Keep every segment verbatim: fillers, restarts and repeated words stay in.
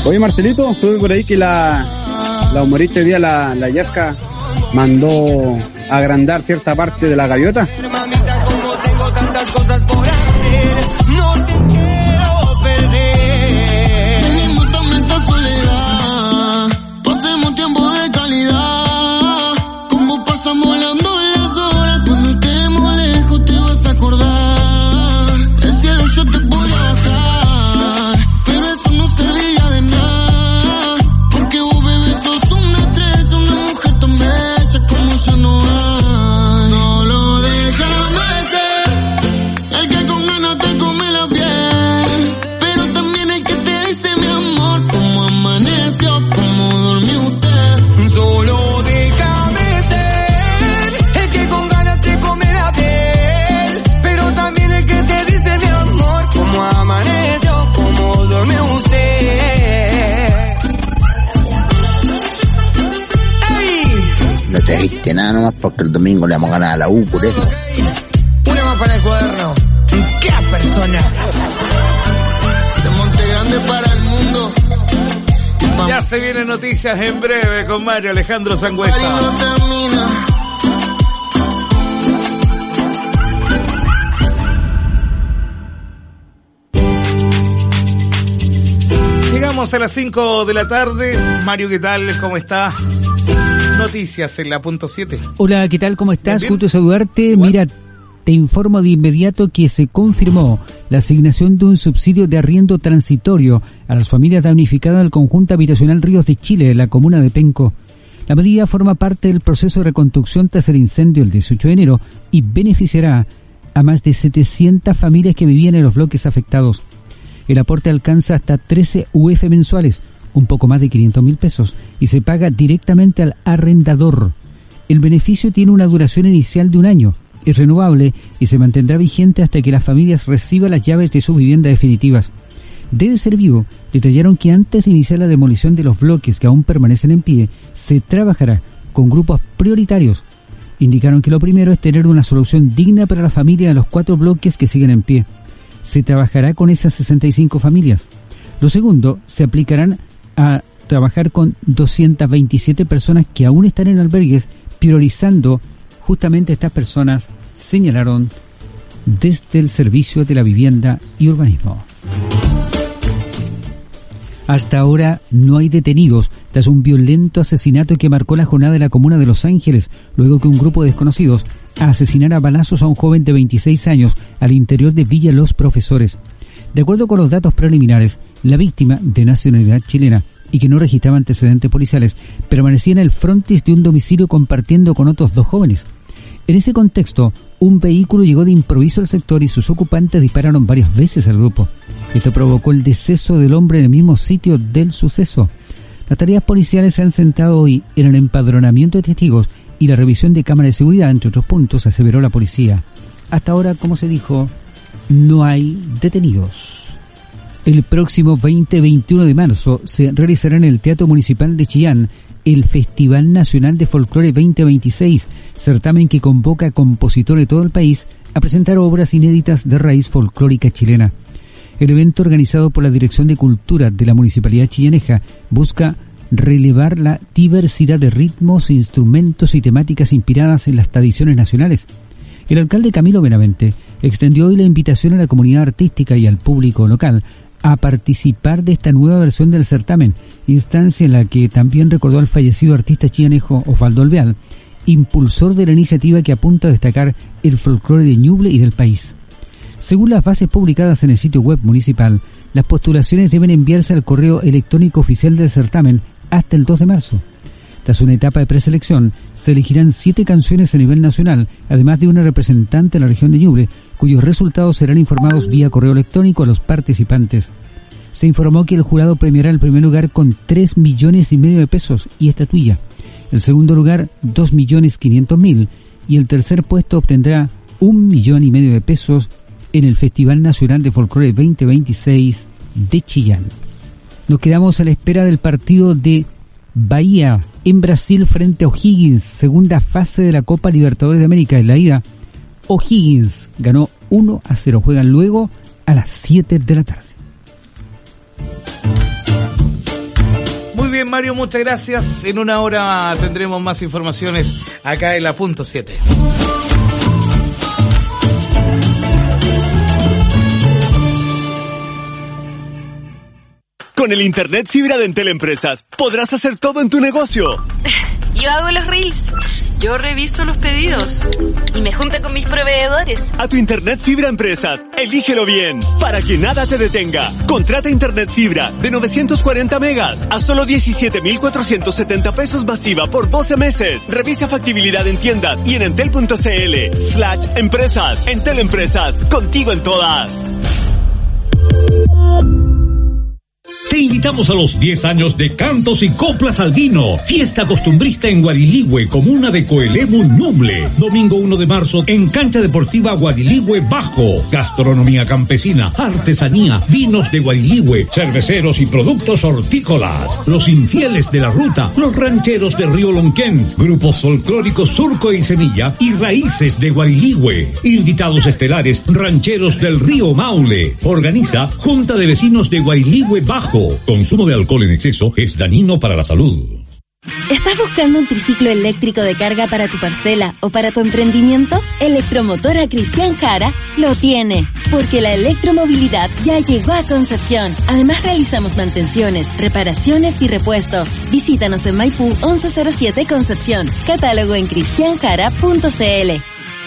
Oye, Marcelito, estuve por ahí que la, la humorista hoy día, la, la Yasca, mandó agrandar cierta parte de la gaviota. Mamita, como tengo tantas cosas por hacer, no te quiero perder. Venimos también esta soledad, pasemos tiempo de calidad. Como pasan volando las horas, cuando estemos lejos te vas a acordar. El cielo yo te puedo bajar, pero eso no serviría de nada. Porque vos, bebé, sos una estrella, una mujer tan bella como yo no hay. No lo dejas meter, el que con ganas te come la piel, pero también el que te dice mi amor, como amaneció, como durmió usted. Solo deja meter, el que con ganas te come la piel, pero también el que te dice mi amor, como amaneció, como durmió usted. ¡Ey! No te dijiste nada nomás porque el domingo le vamos a ganar a la U, por eso. Una más para el cuaderno. ¿Qué persona? De Monte Grande para el mundo. Ya se vienen noticias en breve con Mario Alejandro Ahí Sangüesa. no termina. Llegamos a las cinco de la tarde. Mario, ¿qué tal? ¿Cómo está? Noticias en la punto siete. Hola, ¿qué tal? ¿Cómo estás? Bien, bien. Gusto saludarte. Igual. Mira, te informo de inmediato que se confirmó la asignación de un subsidio de arriendo transitorio a las familias damnificadas del conjunto habitacional Ríos de Chile, en la comuna de Penco. La medida forma parte del proceso de reconstrucción tras el incendio el dieciocho de enero y beneficiará a más de setecientas familias que vivían en los bloques afectados. El aporte alcanza hasta trece U F mensuales, un poco más de quinientos mil pesos, y se paga directamente al arrendador. El beneficio tiene una duración inicial de un año, es renovable y se mantendrá vigente hasta que las familias reciban las llaves de sus viviendas definitivas. Desde Servio detallaron que antes de iniciar la demolición de los bloques que aún permanecen en pie, se trabajará con grupos prioritarios. Indicaron que lo primero es tener una solución digna para la familia de los cuatro bloques que siguen en pie. Se trabajará con esas sesenta y cinco familias. Lo segundo, se aplicarán a trabajar con doscientas veintisiete personas que aún están en albergues, priorizando justamente a estas personas, señalaron desde el Servicio de la Vivienda y Urbanismo. Hasta ahora no hay detenidos tras un violento asesinato que marcó la jornada de la comuna de Los Ángeles, luego que un grupo de desconocidos asesinara a balazos a un joven de veintiséis años al interior de Villa Los Profesores. De acuerdo con los datos preliminares, la víctima, de nacionalidad chilena y que no registraba antecedentes policiales, permanecía en el frontis de un domicilio compartiendo con otros dos jóvenes. En ese contexto, un vehículo llegó de improviso al sector y sus ocupantes dispararon varias veces al grupo. Esto provocó el deceso del hombre en el mismo sitio del suceso. Las tareas policiales se han centrado hoy en el empadronamiento de testigos y la revisión de cámaras de seguridad, entre otros puntos, aseveró la policía. Hasta ahora, como se dijo, no hay detenidos. El próximo veinte y veintiuno de marzo se realizará en el Teatro Municipal de Chillán el Festival Nacional de Folclore veinte veintiséis, certamen que convoca a compositores de todo el país a presentar obras inéditas de raíz folclórica chilena. El evento, organizado por la Dirección de Cultura de la Municipalidad chillaneja, busca relevar la diversidad de ritmos, instrumentos y temáticas inspiradas en las tradiciones nacionales. El alcalde Camilo Benavente extendió hoy la invitación a la comunidad artística y al público local a participar de esta nueva versión del certamen, instancia en la que también recordó al fallecido artista chillanejo Osvaldo Alvear, impulsor de la iniciativa que apunta a destacar el folclore de Ñuble y del país. Según las bases publicadas en el sitio web municipal, las postulaciones deben enviarse al correo electrónico oficial del certamen hasta el dos de marzo. Tras una etapa de preselección, se elegirán siete canciones a nivel nacional, además de una representante de la región de Ñuble, cuyos resultados serán informados vía correo electrónico a los participantes. Se informó que el jurado premiará el primer lugar con tres millones y medio de pesos y estatuilla, el segundo lugar dos millones quinientos mil y el tercer puesto obtendrá un millón y medio de pesos en el Festival Nacional de Folclore veinte veintiséis de Chillán. Nos quedamos a la espera del partido de Bahía en Brasil frente a O'Higgins, segunda fase de la Copa Libertadores de América. En la ida, O'Higgins ganó uno a cero. Juegan luego a las siete de la tarde. bien, Mario, muchas gracias. En una hora tendremos más informaciones acá en la punto siete. Con el internet fibra de Entel Empresas podrás hacer todo en tu negocio. Yo hago los reels, yo reviso los pedidos y me junto con mis proveedores. A tu internet fibra Empresas, elígelo bien, para que nada te detenga. Contrata internet fibra de novecientos cuarenta megas a solo diecisiete mil cuatrocientos setenta pesos masiva por doce meses. Revisa factibilidad en tiendas y en entel.cl slash empresas. Entel Empresas, contigo en todas. Te invitamos a los diez años de Cantos y Coplas al Vino, fiesta costumbrista en Guariligüe, comuna de Coelemu, Ñuble. Domingo uno de marzo en Cancha Deportiva Guariligüe Bajo. Gastronomía campesina, artesanía, vinos de Guariligüe, cerveceros y productos hortícolas. Los infieles de la ruta, los rancheros de Río Lonquén, grupos folclóricos Surco y Semilla y Raíces de Guariligüe. Invitados estelares, rancheros del Río Maule. Organiza Junta de Vecinos de Guariligüe Bajo. Consumo de alcohol en exceso es dañino para la salud. ¿Estás buscando un triciclo eléctrico de carga para tu parcela o para tu emprendimiento? Electromotora Cristian Jara lo tiene, porque la electromovilidad ya llegó a Concepción. Además realizamos mantenciones, reparaciones y repuestos. Visítanos en Maipú once cero siete Concepción. Catálogo en cristian jara punto c l.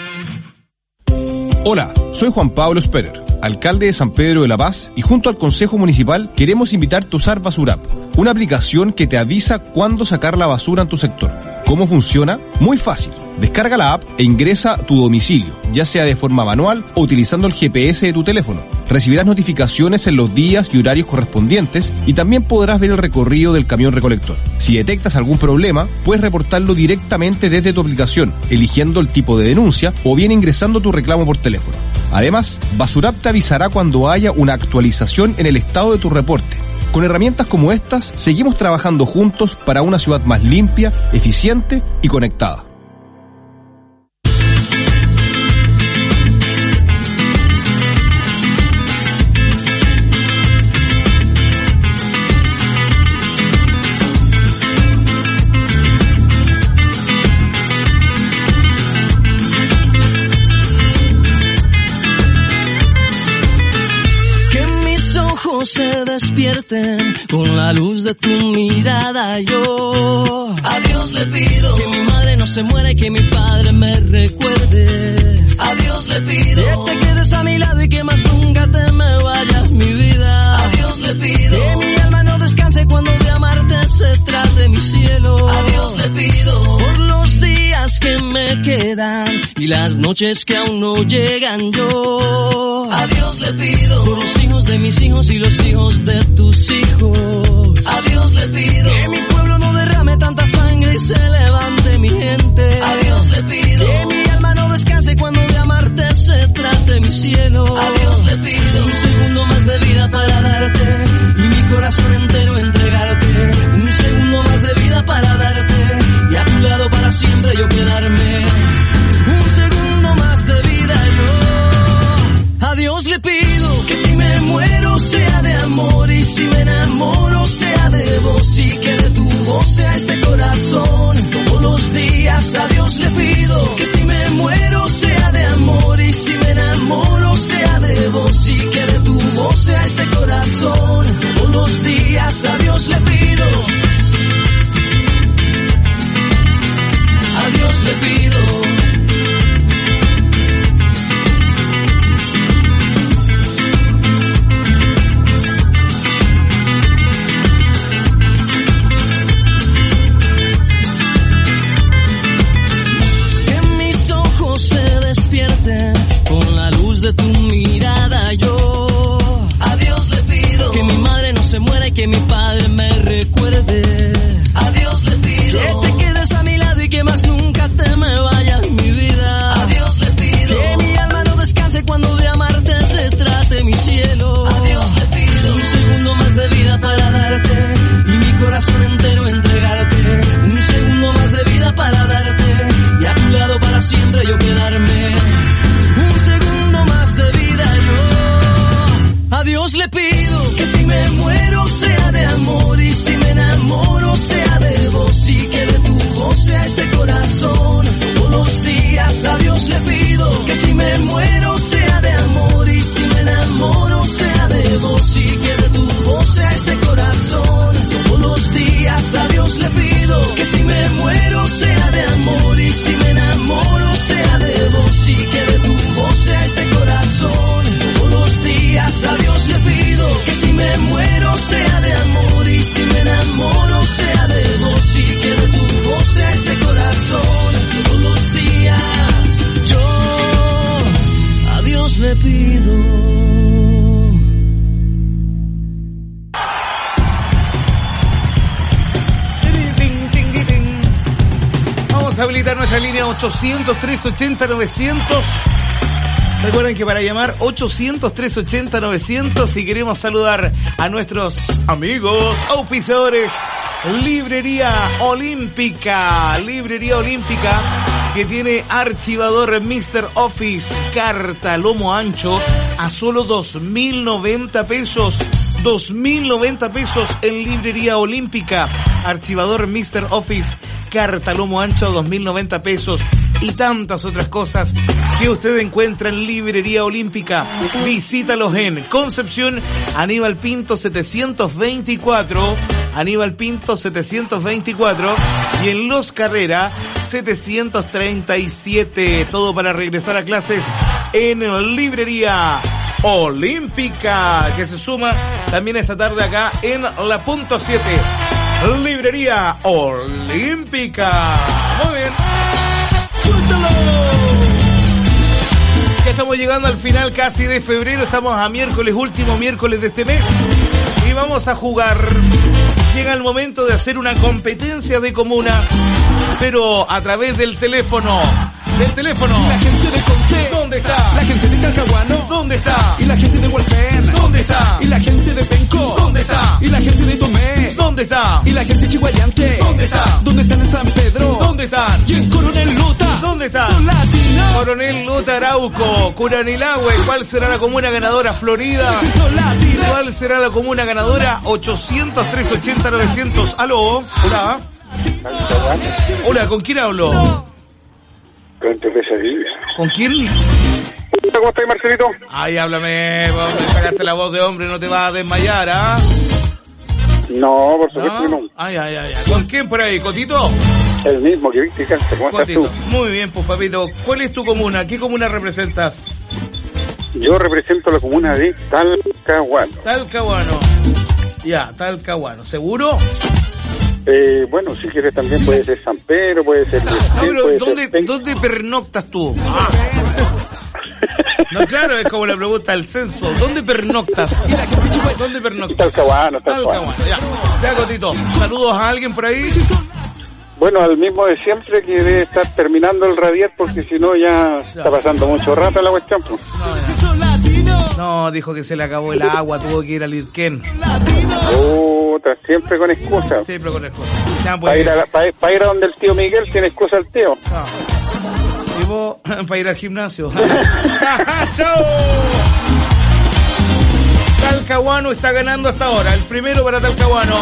Hola, soy Juan Pablo Sperer, alcalde de San Pedro de la Paz, y junto al Consejo Municipal queremos invitarte a usar Basurap, una aplicación que te avisa cuándo sacar la basura en tu sector. ¿Cómo funciona? Muy fácil. Descarga la app e ingresa a tu domicilio, ya sea de forma manual o utilizando el G P S de tu teléfono. Recibirás notificaciones en los días y horarios correspondientes y también podrás ver el recorrido del camión recolector. Si detectas algún problema, puedes reportarlo directamente desde tu aplicación, eligiendo el tipo de denuncia o bien ingresando tu reclamo por teléfono. Además, Basurap te avisará cuando haya una actualización en el estado de tu reporte. Con herramientas como estas, seguimos trabajando juntos para una ciudad más limpia, eficiente y conectada. Se despierten con la luz de tu mirada. Yo a Dios le pido que mi madre no se muera y que mi padre me recuerde. A Dios le pido que te quedes a mi lado y que más nunca te me vayas, mi vida. A Dios le pido que mi alma no descanse cuando de amarte se trate, mi cielo. A Dios le pido por los días que me quedan y las noches que aún no llegan. Yo a Dios le pido por los hijos de mis hijos y los hijos de tus hijos. A Dios le pido que mi pueblo no derrame tanta sangre y se levante mi gente. A Dios le pido que mi alma no descanse cuando de amarte se trate, mi cielo. A Dios le pido un segundo más de vida para darte y mi corazón entero entregarte. Un segundo más de vida para darte y a tu lado para siempre yo quedarme. Un segundo más de vida yo. A Dios le pido que si me muero sea de amor y si me enamoro sea de vos y que de tu voz sea este corazón todos los días. A Dios le pido que si me muero sea de amor y si me enamoro sea de vos y que de tu voz sea este corazón todos los días. A Dios le pido, a Dios le pido. Con la luz de tu mirada yo a Dios le pido que mi madre no se muera y que mi padre habilitar nuestra línea ochocientos, trescientos ochenta, novecientos. Recuerden que para llamar ochocientos, trescientos ochenta, novecientos, si queremos saludar a nuestros amigos auspiciadores, Librería Olímpica, Librería Olímpica, que tiene archivador míster Office, carta lomo ancho a solo dos mil noventa pesos. dos mil noventa pesos en Librería Olímpica. Archivador míster Office, carta lomo ancho a dos mil noventa pesos. Y tantas otras cosas que usted encuentra en Librería Olímpica. Visítalos en Concepción, Aníbal Pinto setecientos veinticuatro, Aníbal Pinto setecientos veinticuatro, y en Los Carrera setecientos treinta y siete. Todo para regresar a clases en Librería Olímpica, que se suma también esta tarde acá en la punto siete. Librería Olímpica. Muy bien. ¡Suéltalo! Ya estamos llegando al final casi de febrero. Estamos a miércoles, último miércoles de este mes. Y vamos a jugar. Llega el momento de hacer una competencia de comunas, pero a través del teléfono. Del teléfono. La gente de Conce, ¿dónde está? La gente de Talcahuano, ¿dónde está? Y la gente de Hualpén, ¿dónde está? Y la gente de Penco, ¿dónde está? Y la gente de Tomé, ¿dónde está? Y la gente de Chihuayante, ¿dónde está? ¿Dónde están en San Pedro? ¿Dónde están? Y en Coronel Luta, ¿dónde están? Son latinos. Coronel Luta, Arauco, Curanilahue. ¿Cuál será la comuna ganadora? Florida. Son latinos. ¿Cuál será la comuna ganadora? ochocientos, trescientos ochenta, novecientos. Aló. Hola. Hola, ¿con quién hablo? ¿Con quién? ¿Cómo estás, Marcelito? Ay, háblame, me sacaste la voz de hombre, no te vas a desmayar, ¿ah? No, por supuesto que no. Ay, ay, ay, ay. ¿Con quién por ahí, Cotito? El mismo, que viste, Cáncer. ¿Cómo estás tú? Muy bien, pues, papito. ¿Cuál es tu comuna? ¿Qué comuna representas? Yo represento la comuna de Talcahuano. Talcahuano. Ya, Talcahuano. ¿Seguro? Eh, bueno, si quieres también puede ser San Pedro, puede ser... No, pero ¿dónde, ¿dónde pernoctas tú? Ah. No, claro, es como la pregunta del censo. ¿Dónde pernoctas? ¿Dónde pernoctas? Talcahuano, Talcahuano. Ya, ya, Cotito. ¿Saludos a alguien por ahí? Bueno, al mismo de siempre, que debe estar terminando el radiar, porque si no ya, ya está pasando mucho rato la cuestión. Pues. No, no, dijo que se le acabó el agua, tuvo que ir al Irquén. Puta, siempre con excusas. Siempre con excusas. Ya, pues. Para ir, a, para, para ir a donde el tío Miguel tiene excusa el tío. No. Y vos, para ir al gimnasio. ¡Chao! Talcahuano está ganando hasta ahora. El primero para Talcahuano.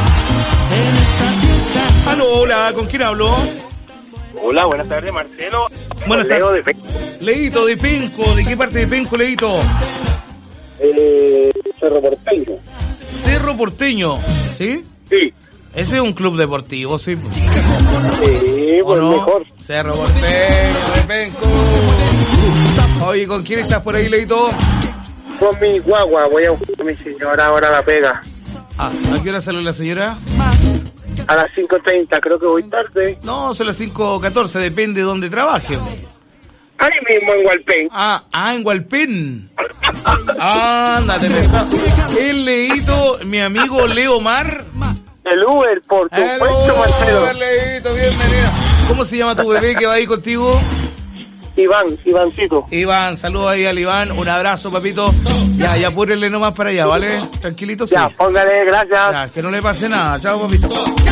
Aló, hola, ¿con quién hablo? Hola, buenas tardes, Marcelo. Buenas tardes. Leo de Penco. Leito de Penco, ¿de qué parte de Penco, Leito? Eh, Cerro Porteño. Cerro Porteño, ¿sí? Sí. Ese es un club deportivo, ¿sí? Sí, pues no? mejor. Cerro Porteño de Penco. Oye, ¿con quién estás por ahí, Leito? Con mi guagua, voy a buscar a mi señora, ahora la pega. Ah, ¿a qué hora sale la señora? A las cinco treinta, creo que voy tarde. No, son las cinco catorce, depende de dónde trabaje. Ahí mismo en Hualpén. Ah, ah, en Hualpén. Ándate, el Leito, mi amigo Leo Mar. El Uber, por supuesto, Marcelo. Uber, Leito, bienvenida. ¿Cómo se llama tu bebé que va ahí contigo? Iván, Ivancito. Iván, saludos ahí al Iván, un abrazo, papito. Ya, ya apúrenle nomás para allá, ¿vale? Tranquilito, sí. Ya, póngale, gracias. Ya, que no le pase nada. Chao, papito.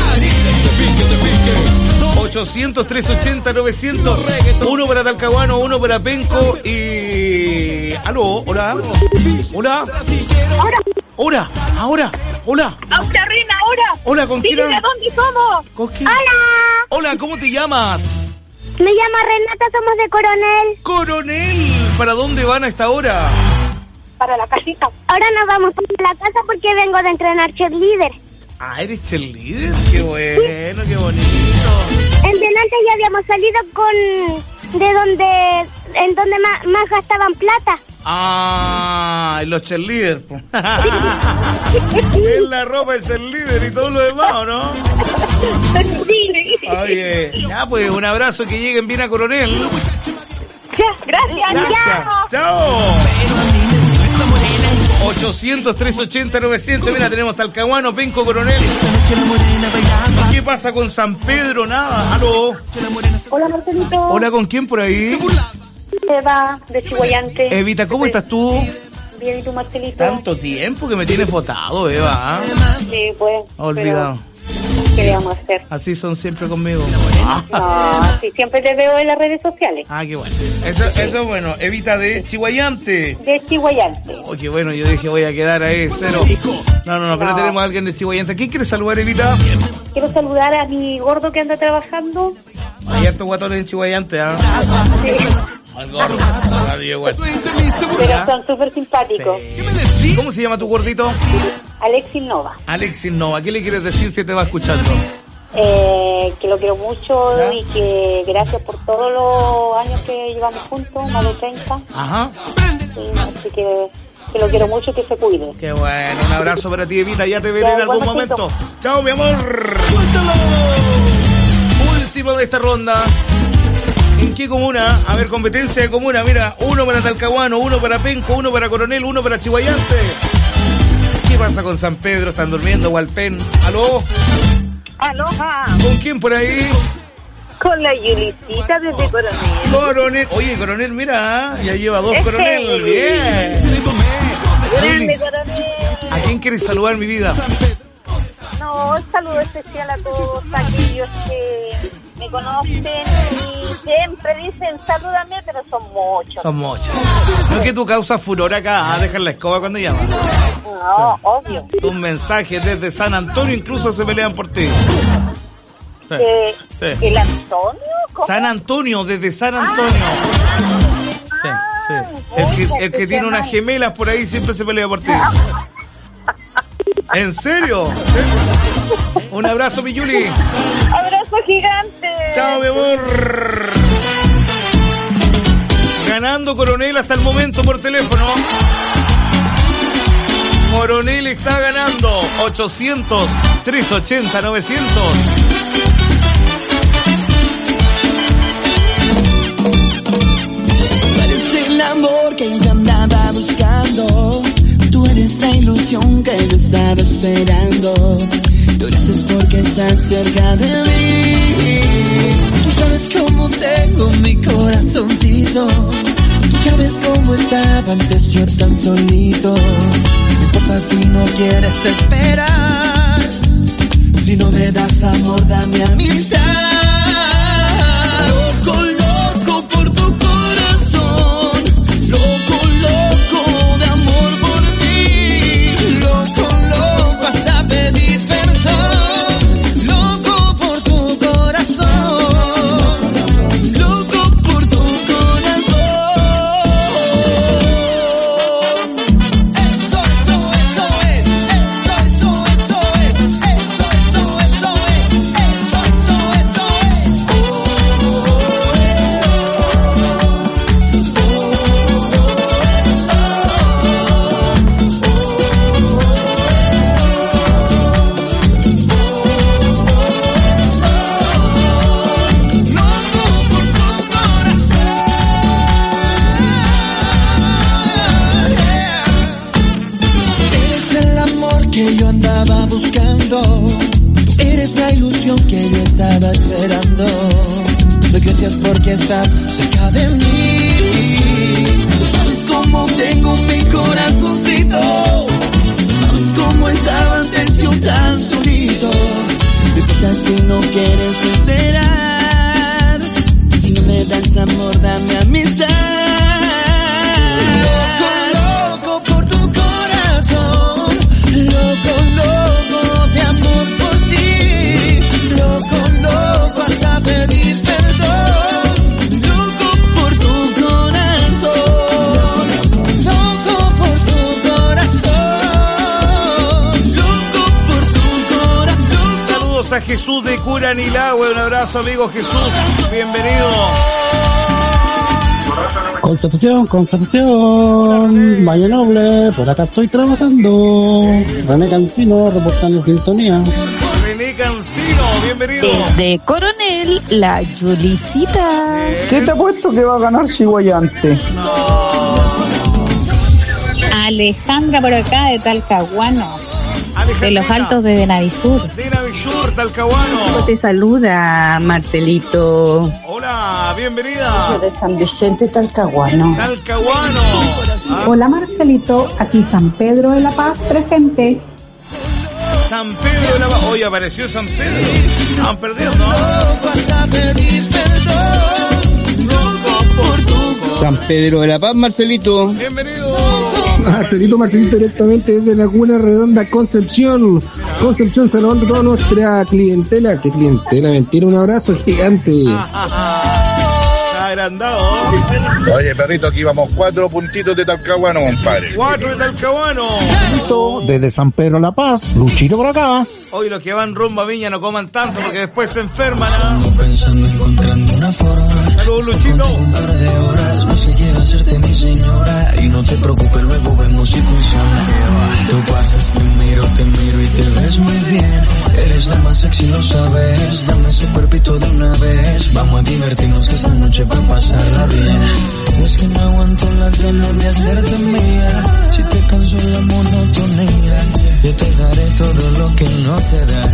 ochocientos, trescientos ochenta, novecientos. Uno para Talcahuano, uno para Penco y... Aló, hola. Hola. Ahora. Hola, ahora. Hola. Ahora, Reina, ahora. Hola, ¿con quién? Dime, ¿dónde somos? ¿Con quién? Hola. Hola, ¿cómo te llamas? Me llamo Renata, somos de Coronel. Coronel, ¿para dónde van a esta hora? Para la casita. Ahora nos vamos a la casa porque vengo de entrenar cheerleader. Ah, ¿eres cheerleader? Qué bueno, qué bonito. En delante ya habíamos salido con... de donde... en donde más, más gastaban plata. Ah, los cheerleaders. Es la ropa de cheerleader y todo lo demás, ¿o no? Oye, ya pues, un abrazo, que lleguen bien a Coronel. Gracias, Gracias. chao. Chao. ochocientos, trescientos ochenta, novecientos. Mira, tenemos Talcahuano, Penco, Coronel. ¿Qué pasa con San Pedro? Nada. Aló. Hola, Marcelito. Hola, ¿con quién por ahí? Eva, de Chihuayante. Evita, ¿cómo estás tú? Bien, ¿y tú, Marcelito? Tanto tiempo que me tienes votado, Eva. Sí, pues. Olvidado. ¿Qué le vamos a hacer? Así son siempre conmigo. No, sí, siempre te veo en las redes sociales. Ah, qué bueno. Eso, eso es bueno. Evita de Chihuayante. De Chihuayante. Oh, qué bueno, yo dije voy a quedar ahí, cero. No, no, no, pero No. tenemos a alguien de Chihuayante. ¿Quién quiere saludar, Evita? Quiero saludar a mi gordo que anda trabajando. Hay hartos guatones en Chihuayante, ¿ah? Sí. Al gordo. Nadie igual. Pero son súper simpáticos. Sí. ¿Cómo se llama tu gordito? Alexis Nova. Alexis Nova. ¿Qué le quieres decir si te va escuchando? Eh, que lo quiero mucho ¿Ya? y que gracias por todos los años que llevamos juntos, más de treinta. Ajá. Sí, así que, que lo quiero mucho y que se cuide. Qué bueno. Un abrazo para ti, Evita. Ya te veré Ya, en algún buen besito. momento. Chao, mi amor. Último de esta ronda. ¿En qué comuna? A ver, competencia de comuna. Mira, uno para Talcahuano, uno para Penco, uno para Coronel, uno para Chihuayante. ¿Qué pasa con San Pedro? ¿Están durmiendo? Walpen. ¿Aló? Aloha, ¿Con quién por ahí? con la Yulicita desde Coronel. Coronel. Oye, Coronel, mira, ya lleva dos Este. Coronel. Bien. Grande Coronel. ¿A quién quieres saludar, mi vida? No, un saludo especial a todos aquellos que me conocen y siempre dicen salúdame, pero son muchos. Son muchos. No es que tú causas furor acá, a dejar la escoba cuando llamas. No, obvio. Tus mensajes desde San Antonio incluso se pelean por ti. Sí, Eh, sí. ¿El Antonio? ¿Cómo? San Antonio, desde San Antonio. Sí, sí. El que, el que tiene unas gemelas por ahí siempre se pelea por ti. ¿En serio? Un abrazo, mi Yuli. Abrazo gigante. Chao, mi amor. Ganando Coronel hasta el momento por teléfono. Coronel está ganando ochocientos, trescientos ochenta, novecientos. Tú eres el amor que yo andaba buscando. Tú eres la ilusión que yo estaba esperando. Tú eres porque estás cerca de mí. Tú sabes cómo tengo mi corazoncito. Tú sabes cómo estaba antes yo tan solito. No importa si no quieres esperar. Si no me das amor, dame amistad. Loco, loco por tu corazón. Loco, loco de amor por ti. Loco, loco hasta pedir perdón. Loco por tu corazón. Loco por tu corazón. Esto, esto, esto es. Esto, esto, esto es. Esto, esto, esto es. Esto, esto, esto Eres el amor que yo andaba buscando. Tú eres la ilusión que yo estaba esperando. Doy gracias porque estás cerca de mí. Tú sabes cómo tengo mi corazoncito. Tú sabes cómo estaba antes yo tan solito. Me importa si no quieres esperar. Si no me das amor, dame amistad. Loco, loco por tu corazón. Loco, loco de amor por ti. Loco, loco hasta pedir perdón. Loco por tu corazón. Loco por tu corazón. Loco por tu corazón. Saludos a Jesús de Curanilahue. Un abrazo, amigo Jesús. Bienvenido. Concepción, Concepción, Valle Noble, por acá estoy trabajando. René Cancino, reportando en sintonía. René Cancino, bienvenido. Desde Coronel, la Yulicita. ¿Qué te ha puesto que va a ganar Chihuayante? Alejandra por acá de Talcahuano. De los altos de Navisur. De Navisur, Talcahuano. Te saluda Marcelito. Hola, bienvenida. De San Vicente, Talcahuano. Talcahuano. Ah. Hola Marcelito, aquí San Pedro de la Paz presente. San Pedro de la Paz. Hoy apareció San Pedro. Han perdido, ¿no? San Pedro de la Paz, Marcelito. Bienvenido. Marcelito, Marcelito, directamente desde Laguna Redonda, Concepción. Concepción, saludando a toda nuestra clientela. ¿Qué clientela? Mentira, un abrazo gigante. Está agrandado. Oye, perrito, aquí vamos cuatro puntitos de Talcahuano, compadre. Cuatro de Talcahuano. Desde San Pedro La Paz, Luchito por acá. Hoy los que van rumbo a Viña no coman tanto porque después se enferman. ¿Ah? Pensando, encontrando una forma. Saludos, Luchito. Un par de horas, no sé quiero hacerte mi señora. Y no te preocupes, luego vemos si funciona. Tú pasas, te miro, te miro y te ves muy bien. Eres la más sexy, lo sabes. Dame ese cuerpito de una vez. Vamos a divertirnos que esta noche va a pasarla bien. Es que no aguanto las ganas de hacerte mía. Si te canso la monotonía, yo te daré todo lo que no te da.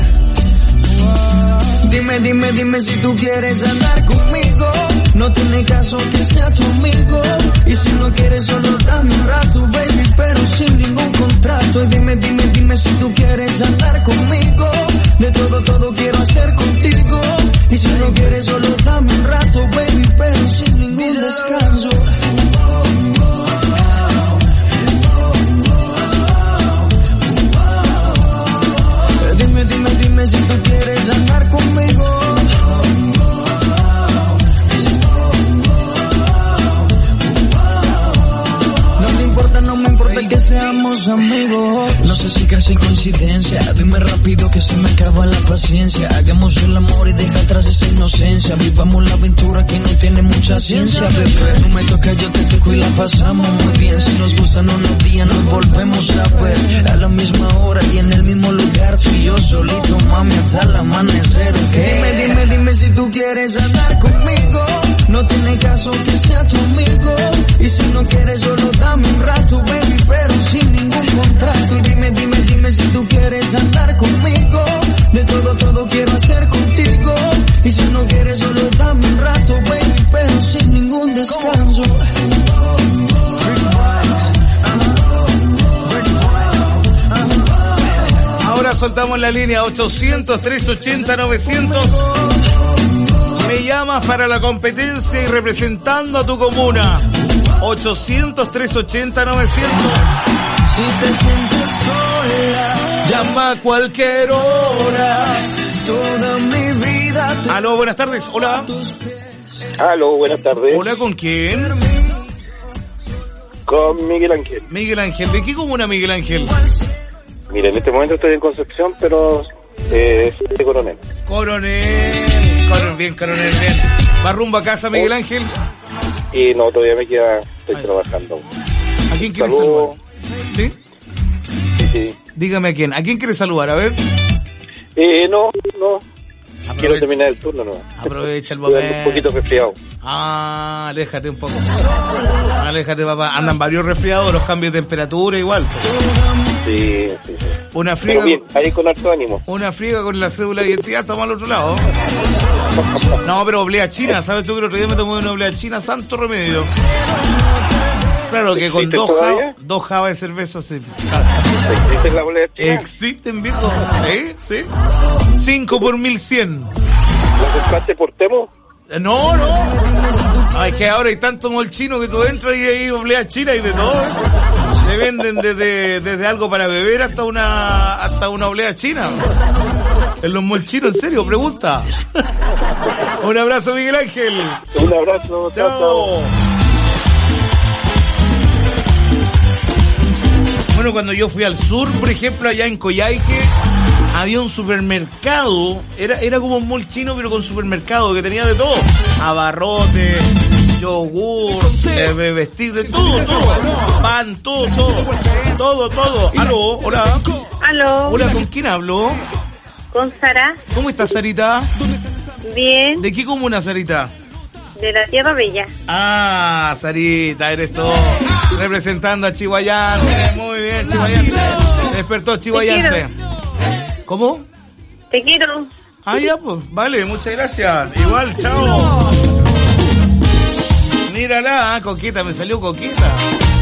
Dime, dime, dime si tú quieres andar conmigo. No tiene caso que sea tu amigo. Y si no quieres solo dame un rato, baby, pero sin ningún contrato. Y dime, dime, dime si tú quieres andar conmigo. De todo, todo quiero hacer contigo. Y si no quieres solo dame un rato, baby, pero sin ningún descanso. Dime, dime, dime si tú quieres andar conmigo. No me importa, no me importa que seamos amigos. No sé si casi coincidencia. Dime rápido que se me acaba la paciencia. Hagamos el amor y deja atrás esa inocencia. Vivamos la aventura que no tiene mucha ciencia, bebé. No me toca, yo te toco y la pasamos muy bien. Si nos gustan unos días nos volvemos a ver. A la misma hora y en el mismo lugar. Tú y yo solito, mami, hasta el amanecer, ¿okay? Dime, dime, dime si tú quieres andar conmigo. No tiene caso que sea tu amigo. Y si no quieres solo dame un rato, baby, pero sin ningún contrato. Y dime, dime, dime si tú quieres andar conmigo. De todo, todo quiero hacer contigo. Y si no quieres solo dame un rato, baby, pero sin ningún descanso. Ahora soltamos la línea ochocientos, trescientos ochenta, novecientos. Me llamas para la competencia y representando a tu comuna. ochocientos, trescientos ochenta, novecientos. Si te sientes sola, llama a cualquier hora. Toda mi vida. Aló, buenas tardes. Hola. Aló, buenas tardes. Hola, ¿con quién? Con Miguel Ángel. Miguel Ángel, ¿de qué comuna, Miguel Ángel? Mira, en este momento estoy en Concepción, pero eh, soy de Coronel. Coronel. Coronel, bien, Coronel, bien. ¿Va rumbo a casa, Miguel Ángel? Y no, todavía me queda, estoy Ay. trabajando. ¿A quién quieres saludar? ¿Sí? Sí, sí. Dígame a quién. ¿A quién quieres saludar? A ver. Eh, no, no. Aprovecha. Quiero terminar el turno, no. Aprovecha el momento. Un poquito resfriado. Ah, aléjate un poco. Aléjate, papá. Andan varios resfriados, los cambios de temperatura igual. Sí, sí, sí. Una friega. Bien, ahí con harto ánimo. Una friega con la cédula de identidad, estamos al otro lado. No, pero oblea china, ¿sabes tú que el otro día me tomé una oblea china? Santo remedio. Claro que con dos jabas, dos jabas de cerveza se... ¿Existe la oblea china? Existen, viejo. ¿Sí? ¿Sí? Cinco por mil cien. ¿La compraste por Temo? No, no. Ay, que ahora hay tanto mall chino que tú entras y hay oblea china y de todo. Se venden desde, desde algo para beber hasta una hasta una oblea china. En los mall chinos, en serio, pregunta. Un abrazo, Miguel Ángel. Un abrazo. Chao. Chao. Bueno, cuando yo fui al sur, por ejemplo, allá en Coyhaique, había un supermercado, era era como un mall chino, pero con supermercado, que tenía de todo. Abarrotes, yogur, eh, vestible, todo, todo. Pan, todo, todo. Todo, todo. Aló, hola. Aló. Hola, ¿con quién hablo? Con Sara. ¿Cómo estás, Sarita? Bien. ¿De qué comuna, Sarita? De la Tierra Bella. Ah, Sarita, eres tú. Representando a Chihuayante. Muy bien, Chihuayante. Despertó Chihuayante. ¿Cómo? Te quiero. Ah, ya, pues. Vale, muchas gracias. Igual, chao. Mírala, coqueta, me salió coqueta.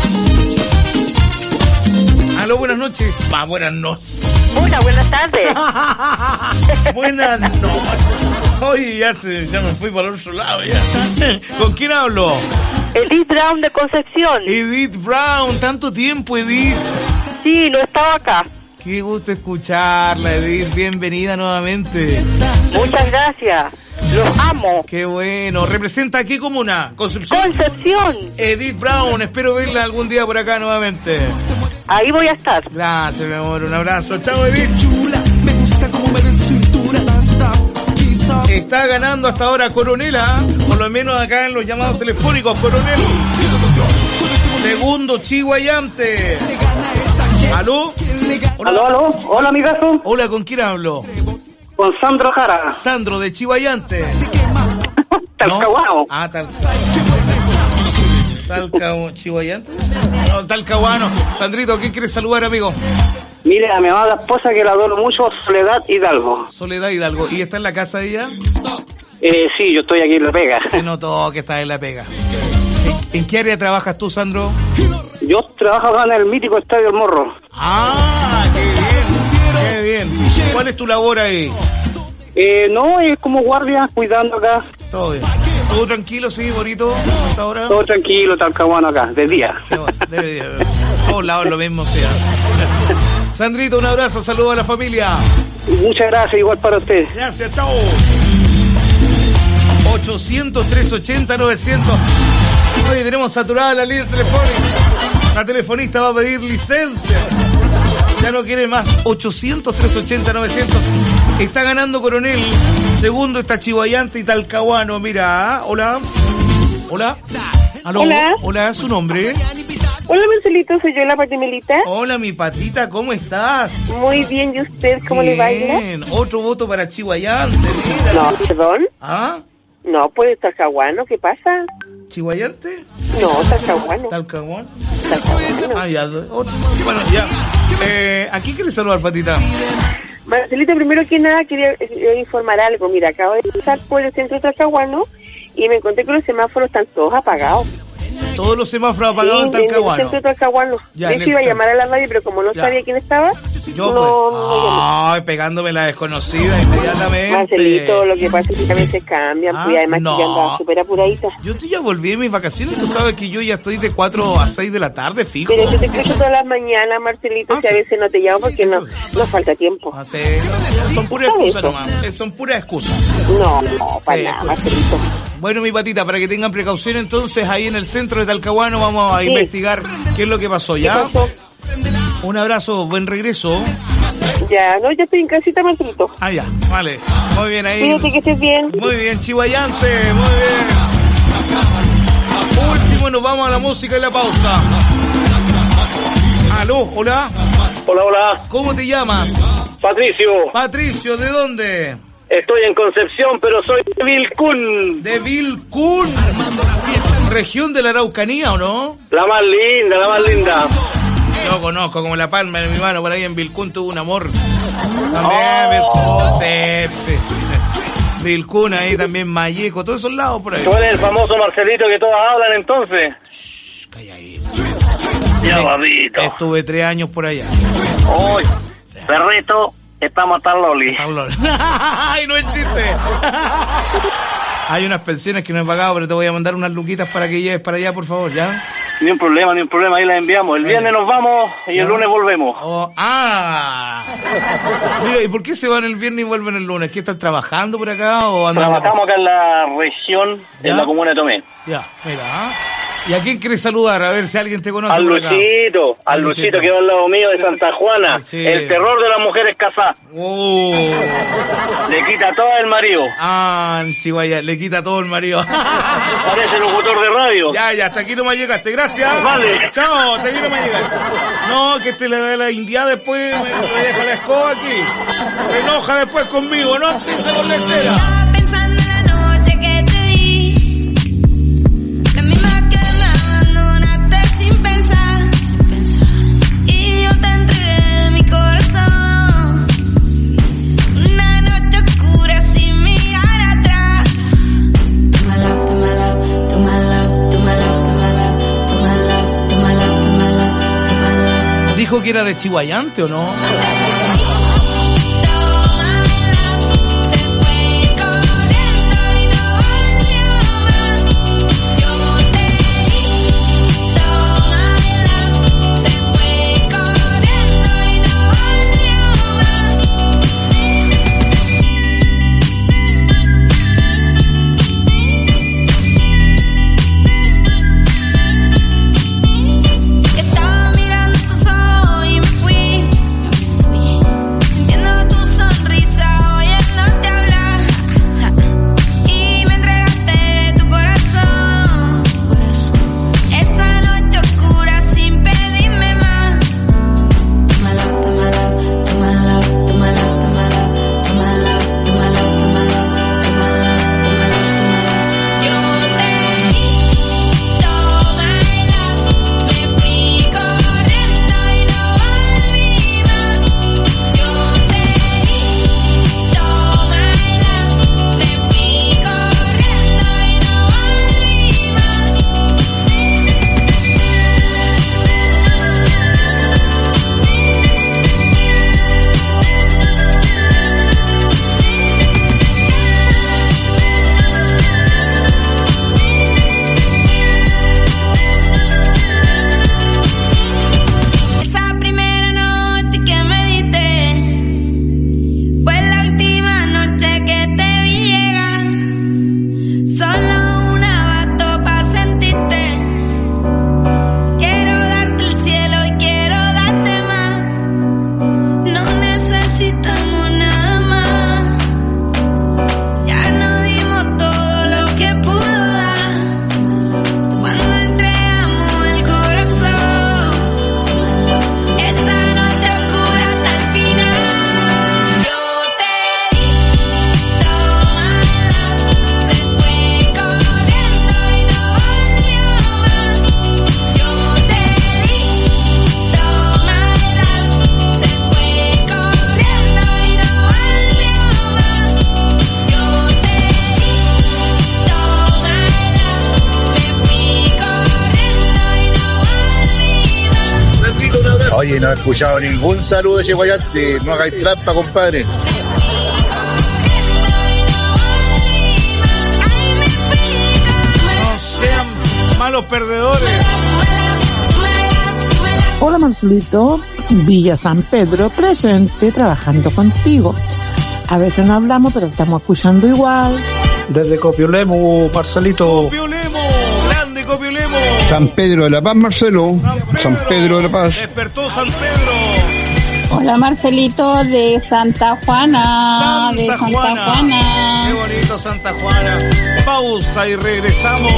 Aló, buenas noches. Va, buenas noches. Una, buenas tardes. Buenas noches. Oye, ya, se, ya me fui para el otro lado ya. ¿Con quién hablo? Edith Brown de Concepción. Edith Brown, tanto tiempo, Edith. Sí, no estaba acá. Qué gusto escucharla, Edith. Bienvenida nuevamente. Muchas gracias. Los amo. Qué bueno. ¿Representa a qué comuna? Concepción. Concepción. Edith Brown, espero verla algún día por acá nuevamente. Ahí voy a estar. Gracias, mi amor. Un abrazo. Chao, Edith. Chula, me gusta cómo me ves cintura. Está ganando hasta ahora Coronela, por lo menos acá en los llamados telefónicos, Coronel. Segundo, Chihuayante. ¿Aló? Hola. Aló, aló. Hola, amigazo. Hola, ¿con quién hablo? Con Sandro Jara. Sandro, de Chihuayante. Talcahuano. ¿No? Ah, tal. Talcahuano. ¿Chihuayante? No, Talcahuano. Sandrito, ¿qué quieres saludar, amigo? Mire, a mi amada esposa que la adoro mucho, Soledad Hidalgo. Soledad Hidalgo. ¿Y está en la casa de ella? Eh, sí, yo estoy aquí en La Pega. Se notó que estás en La Pega. ¿En qué área trabajas tú, Sandro? Yo trabajo acá en el mítico Estadio El Morro. Ah, qué bien, qué bien. ¿Cuál es tu labor ahí? Eh, no, es como guardia, cuidando acá. Todo bien. ¿Todo tranquilo, sí, bonito, hasta ahora? Todo tranquilo, Talcahuano acá, de día. De día. Todos lados lo mismo sea. Sandrito, un abrazo, saludo a la familia. Muchas gracias, igual para usted. Gracias, chao. ochocientos, trescientos ochenta, novecientos. Oye, tenemos saturada la línea telefónica. La telefonista va a pedir licencia. Ya no quiere más. ochocientos, trescientos ochenta, novecientos. Está ganando Coronel. Segundo está Chihuayante y Talcahuano. Mira, hola. Hola. ¿Aló? Hola. Hola, ¿su nombre? Hola, Marcelito, soy yo, la Patimelita. Hola, mi patita, ¿cómo estás? Muy bien, ¿y usted cómo bien. le baila? Otro voto para Chihuayante. Mira. No, perdón. ¿Ah? No, pues Talcahuano, ¿qué pasa? ¿Chihuayante? No, Talcahuano. ¿Talcahuano? Talcahuano. Ah, ya. Otro. Bueno, ya. Eh, ¿A quién quieres saludar, patita? Marcelito, primero que nada quería eh, informar algo. Mira, acabo de pasar por el centro de Talcahuano y me encontré que los semáforos están todos apagados. Todos los semáforos apagados sí, en Talcahuano. En el centro de Talcahuano. Ya, de hecho, iba a llamar a la radio, pero como no ya. sabía quién estaba, yo no, pues. no Ay, pegándome la desconocida inmediatamente. Marcelito, lo que pasa es que a veces cambian, ah, pues además no. que ya andaba súper apuradita. Yo ya volví de mis vacaciones, tú sabes que yo ya estoy de cuatro a seis de la tarde, fijo. Pero yo te escucho todas las mañanas, Marcelito, ah, si sí. a veces no te llamo porque no nos falta tiempo. Ah, sí. Son puras excusas nomás, son puras excusas. No, no, para sí, nada, Marcelito. Bueno, mi patita, para que tengan precaución, entonces ahí en el centro de Talcahuano vamos a sí. investigar qué es lo que pasó, ¿ya? ¿Qué pasó? Un abrazo, buen regreso. Ya, no, ya estoy en casita, Marcelito. Ah, ya, vale. Muy bien ahí. Cuídate que estés bien. Muy bien, Chihuayante, muy bien. Último, nos vamos a la música y la pausa. Aló, hola. Hola, hola. ¿Cómo te llamas? Patricio. Patricio, ¿de dónde? Estoy en Concepción, pero soy de Vilcún. ¿De Vilcún? ¿Región de la Araucanía o no? La más linda, la más linda. Yo conozco como la palma de mi mano, por ahí en Vilcún tuvo un amor. También, oh. sí, sí. Vilcún ahí también, Malleco, todos esos lados por ahí. ¿Tú eres el famoso Marcelito que todos hablan entonces? Shh, calladito. Ya, babito. Estuve tres años por allá. Hoy, perrito. Estamos tan loli. Ay, no es chiste. Hay unas pensiones que no he pagado, pero te voy a mandar unas luquitas para que lleves para allá, por favor, ¿ya? Ni un problema, ni un problema, ahí las enviamos. El viernes nos vamos y el lunes volvemos. Oh, ¡ah! Mira, ¿y por qué se van el viernes y vuelven el lunes? ¿Qué están trabajando por acá o andan? Trabajamos acá en la región, ¿ya? En la comuna de Tomé. Ya, mira, ¿ah? ¿Y a quién quieres saludar? A ver si alguien te conoce. Al Luchito, al Luchito que va al lado mío de Santa Juana. Sí. El terror de las mujeres casadas. Oh. Le quita todo el marido. Ah, Chihuahua, le quita todo el marido. Parece locutor de radio. Ya, ya, hasta aquí no me llegaste. Gracias. Vale. Chao, hasta aquí no me llegaste. No, que este le da la india después, me, me deja la escoba aquí. Se enoja después conmigo, ¿no? Empieza con la escena. Sin pensar dijo que era de Chihuayante, ¿o no? Oye, no he escuchado ningún saludo de Chihuayante. No hagáis trampa, compadre. No sean malos perdedores. Hola Marcelito, Villa San Pedro presente, trabajando contigo. A veces no hablamos, pero estamos escuchando igual. Desde Copiolemo, Marcelito. Copiolemo, grande Copiolemo. San Pedro de la Paz, Marcelo. San Pedro, San Pedro de la Paz. Despertó San Pedro. Hola Marcelito, de Santa Juana. Santa de Santa Juana. Juana. Qué bonito Santa Juana. Pausa y regresamos.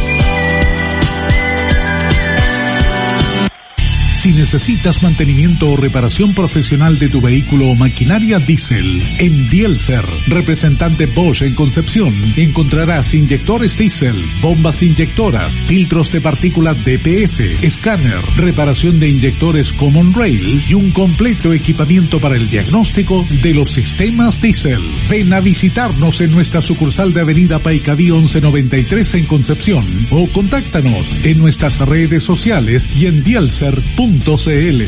Si necesitas mantenimiento o reparación profesional de tu vehículo o maquinaria diésel, en Dielser, representante Bosch en Concepción, encontrarás inyectores diésel, bombas inyectoras, filtros de partículas D P F, escáner, reparación de inyectores Common Rail y un completo equipamiento para el diagnóstico de los sistemas diésel. Ven a visitarnos en nuestra sucursal de Avenida Paicaví once noventa y tres en Concepción o contáctanos en nuestras redes sociales y en dielser punto c l.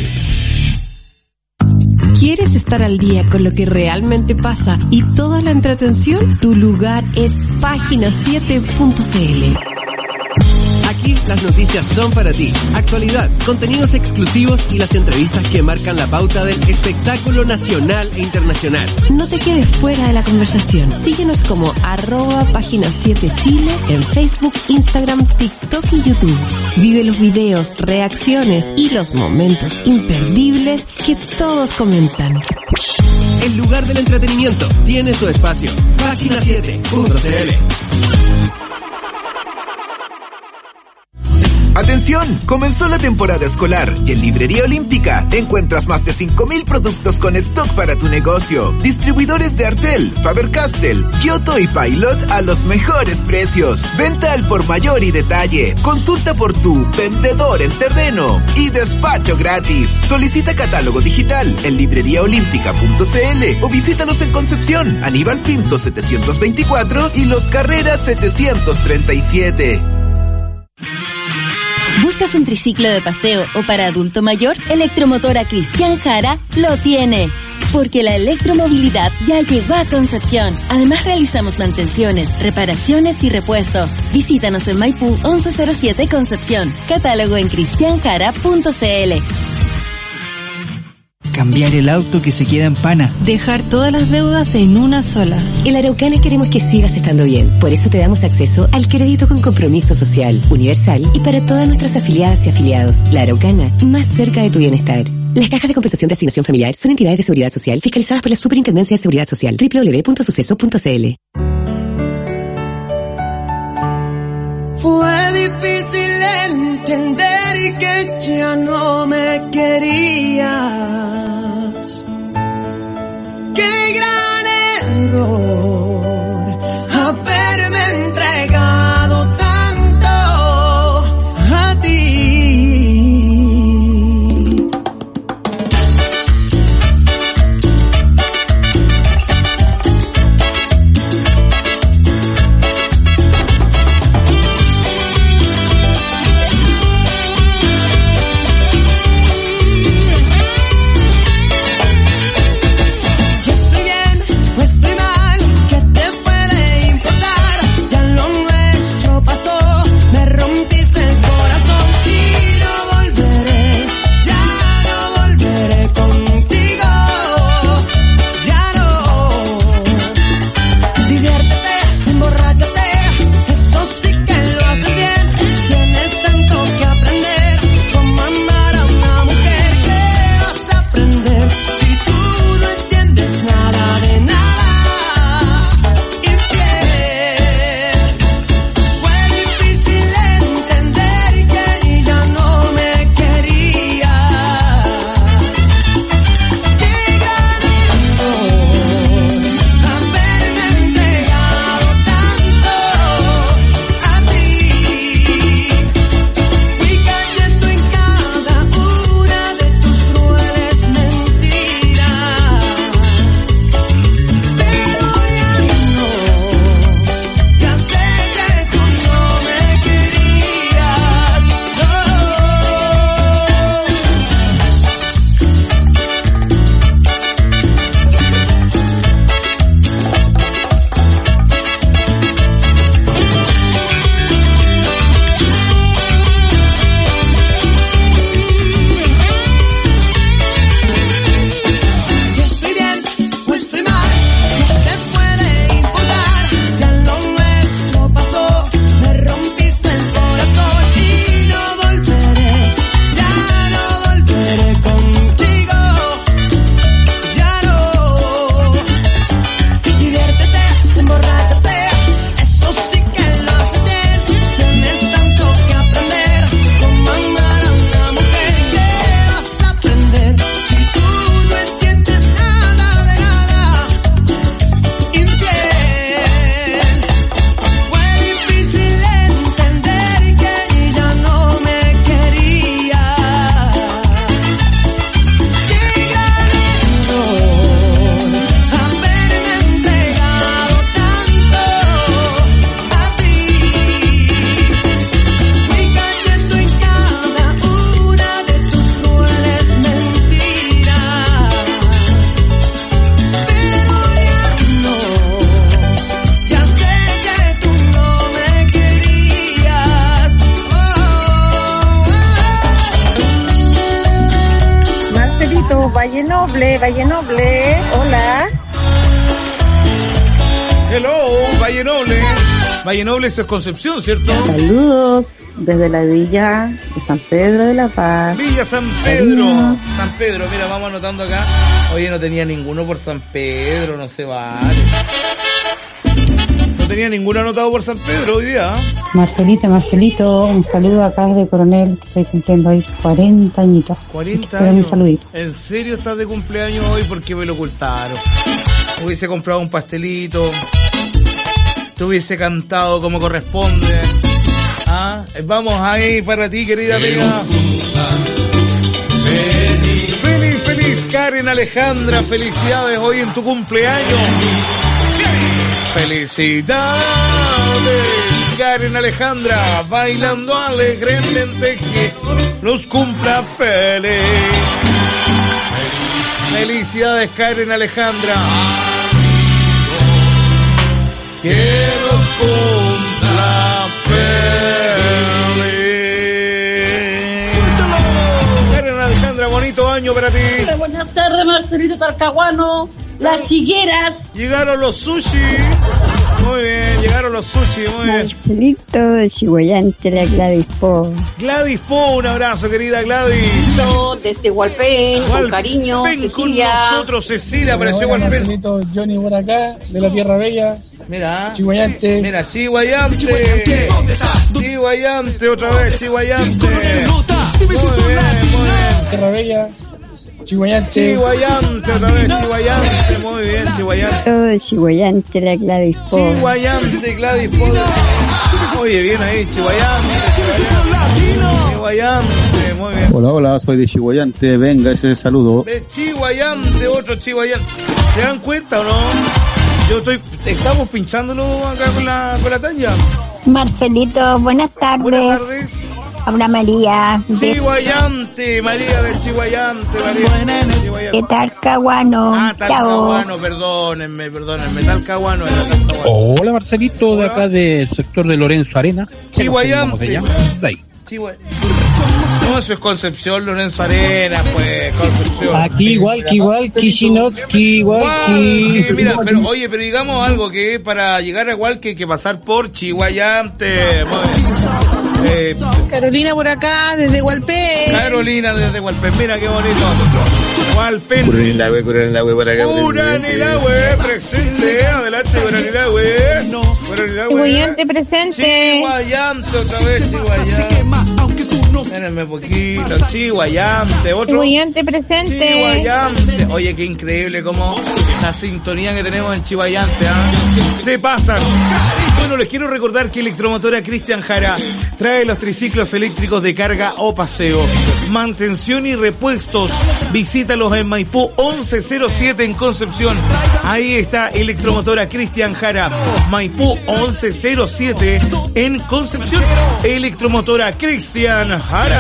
¿Quieres estar al día con lo que realmente pasa y toda la entretención? Tu lugar es página siete punto c l. Aquí las noticias son para ti. Actualidad, contenidos exclusivos y las entrevistas que marcan la pauta del espectáculo nacional e internacional. No te quedes fuera de la conversación. Síguenos como arroba página siete Chile en Facebook, Instagram, TikTok y YouTube. Vive los videos, reacciones y los momentos imperdibles que todos comentan. El lugar del entretenimiento tiene su espacio. página siete punto c l. Atención, comenzó la temporada escolar y en Librería Olímpica encuentras más de cinco mil productos con stock para tu negocio. Distribuidores de Artel, Faber-Castell, Giotto y Pilot a los mejores precios. Venta al por mayor y detalle. Consulta por tu vendedor en terreno y despacho gratis. Solicita catálogo digital en librería olímpica punto c l o visítanos en Concepción, Aníbal Pinto setecientos veinticuatro y Los Carreras setecientos treinta y siete. buscas un triciclo de paseo o para adulto mayor, Electromotora Cristian Jara lo tiene. Porque la electromovilidad ya llegó a Concepción. Además realizamos mantenciones, reparaciones y repuestos. Visítanos en Maipú once cero siete Concepción. Catálogo en cristian jara punto c l. Cambiar el auto que se queda en pana. Dejar todas las deudas en una sola. En la Araucana queremos que sigas estando bien. Por eso te damos acceso al crédito con compromiso social, universal y para todas nuestras afiliadas y afiliados. La Araucana, más cerca de tu bienestar. Las cajas de compensación de asignación familiar son entidades de seguridad social fiscalizadas por la Superintendencia de Seguridad Social. doble u doble u doble u punto suceso punto c l. Fue difícil entender que ya no me querías. Qué gran error haberme entregado tanto a ti. Valle Noble, Valle Noble, hola. Hello, Valle Noble. Valle Noble, eso es Concepción, ¿cierto? Saludos desde la villa de San Pedro de la Paz. Villa San Pedro. Cariño. San Pedro, mira, vamos anotando acá. Oye, no tenía ninguno por San Pedro, no se vale. No tenía ninguno anotado por San Pedro hoy día. Marcelita, Marcelito, un saludo acá desde Coronel, que estoy cumpliendo hoy cuarenta añitos. cuarenta años. Un saludito. ¿En serio estás de cumpleaños hoy? Porque me lo ocultaron. Hubiese comprado un pastelito, te hubiese cantado como corresponde. ¿Ah? Vamos ahí para ti, querida amiga. Feliz, feliz, Karen Alejandra, felicidades hoy en tu cumpleaños. Felicidades. Karen Alejandra, bailando alegremente que los cumpla feliz. Felicidades, Karen Alejandra. Que los cumpla feliz. Karen Alejandra, bonito año para ti. Buenas tardes, Marcelito Talcahuano. Las higueras. Llegaron los sushi. Muy bien, llegaron los sushi, muy bien. Marcelito de Chihuayante, la Gladys Po. Gladys Po, un abrazo, querida Gladys. Desde Hualpén, con cariño, Cecilia. Con nosotros, Cecilia, apareció Hualpén. Marcelito, Johnny por acá, de la Tierra Bella. Mira. Chihuayante. Mira, Chihuayante. Chihuayante, otra vez, Chihuayante. Muy bien, muy bien. Tierra Bella. Chihuayante. Chihuayante, otra vez, Chihuayante, muy bien, Chihuayante. Todo Chihuayante, la Gladys Po. Chihuayante, Gladys Po. Oye, bien ahí, Chihuayante, Chihuayante, Chihuayante, muy bien. Hola, hola, soy de Chihuayante, venga ese saludo. De Chihuayante, otro Chihuayante. ¿Se dan cuenta o no? Yo estoy, estamos pinchándolo acá con la, con la Tanya. Marcelito, buenas tardes. Buenas tardes. Habla María. De... Chihuayante, María de Chihuayante, María de Chihuayante. De Talcahuano. Ah, Talcahuano, perdónenme, perdónenme, Talcahuano, era Talcahuano. Hola, Marcelito, de acá del sector de Lorenzo Arena. Chihuayante. De ahí. Chihuayante. No, eso es Concepción, Lorenzo Arena, pues, Concepción. Aquí igual, que igual, Kishinovsky, igual que... Mira, pero oye, pero digamos algo, que para llegar a Hualque hay que pasar por Chihuayante. Eh, Carolina por acá, desde Hualpén. Carolina desde Hualpén, mira qué bonito. Hualpén. Curanilagüe, Curanilagüe por acá. Curanilagüe, presente. Adelante, Curanilagüe. Chihuayante presente. Chihuayante, otra vez, Chihuayante. Espérenme un poquito. Chihuayante, otro. Chihuayante presente. Chihuayante. Oye, qué increíble como la sintonía que tenemos en Chihuayante, ¿eh? Se pasan. Bueno, les quiero recordar que Electromotora Cristian Jara trae los triciclos eléctricos de carga o paseo, mantención y repuestos. Visítalos en Maipú once cero siete en Concepción. Ahí está Electromotora Cristian Jara. Maipú once cero siete en Concepción. Electromotora Cristian Jara.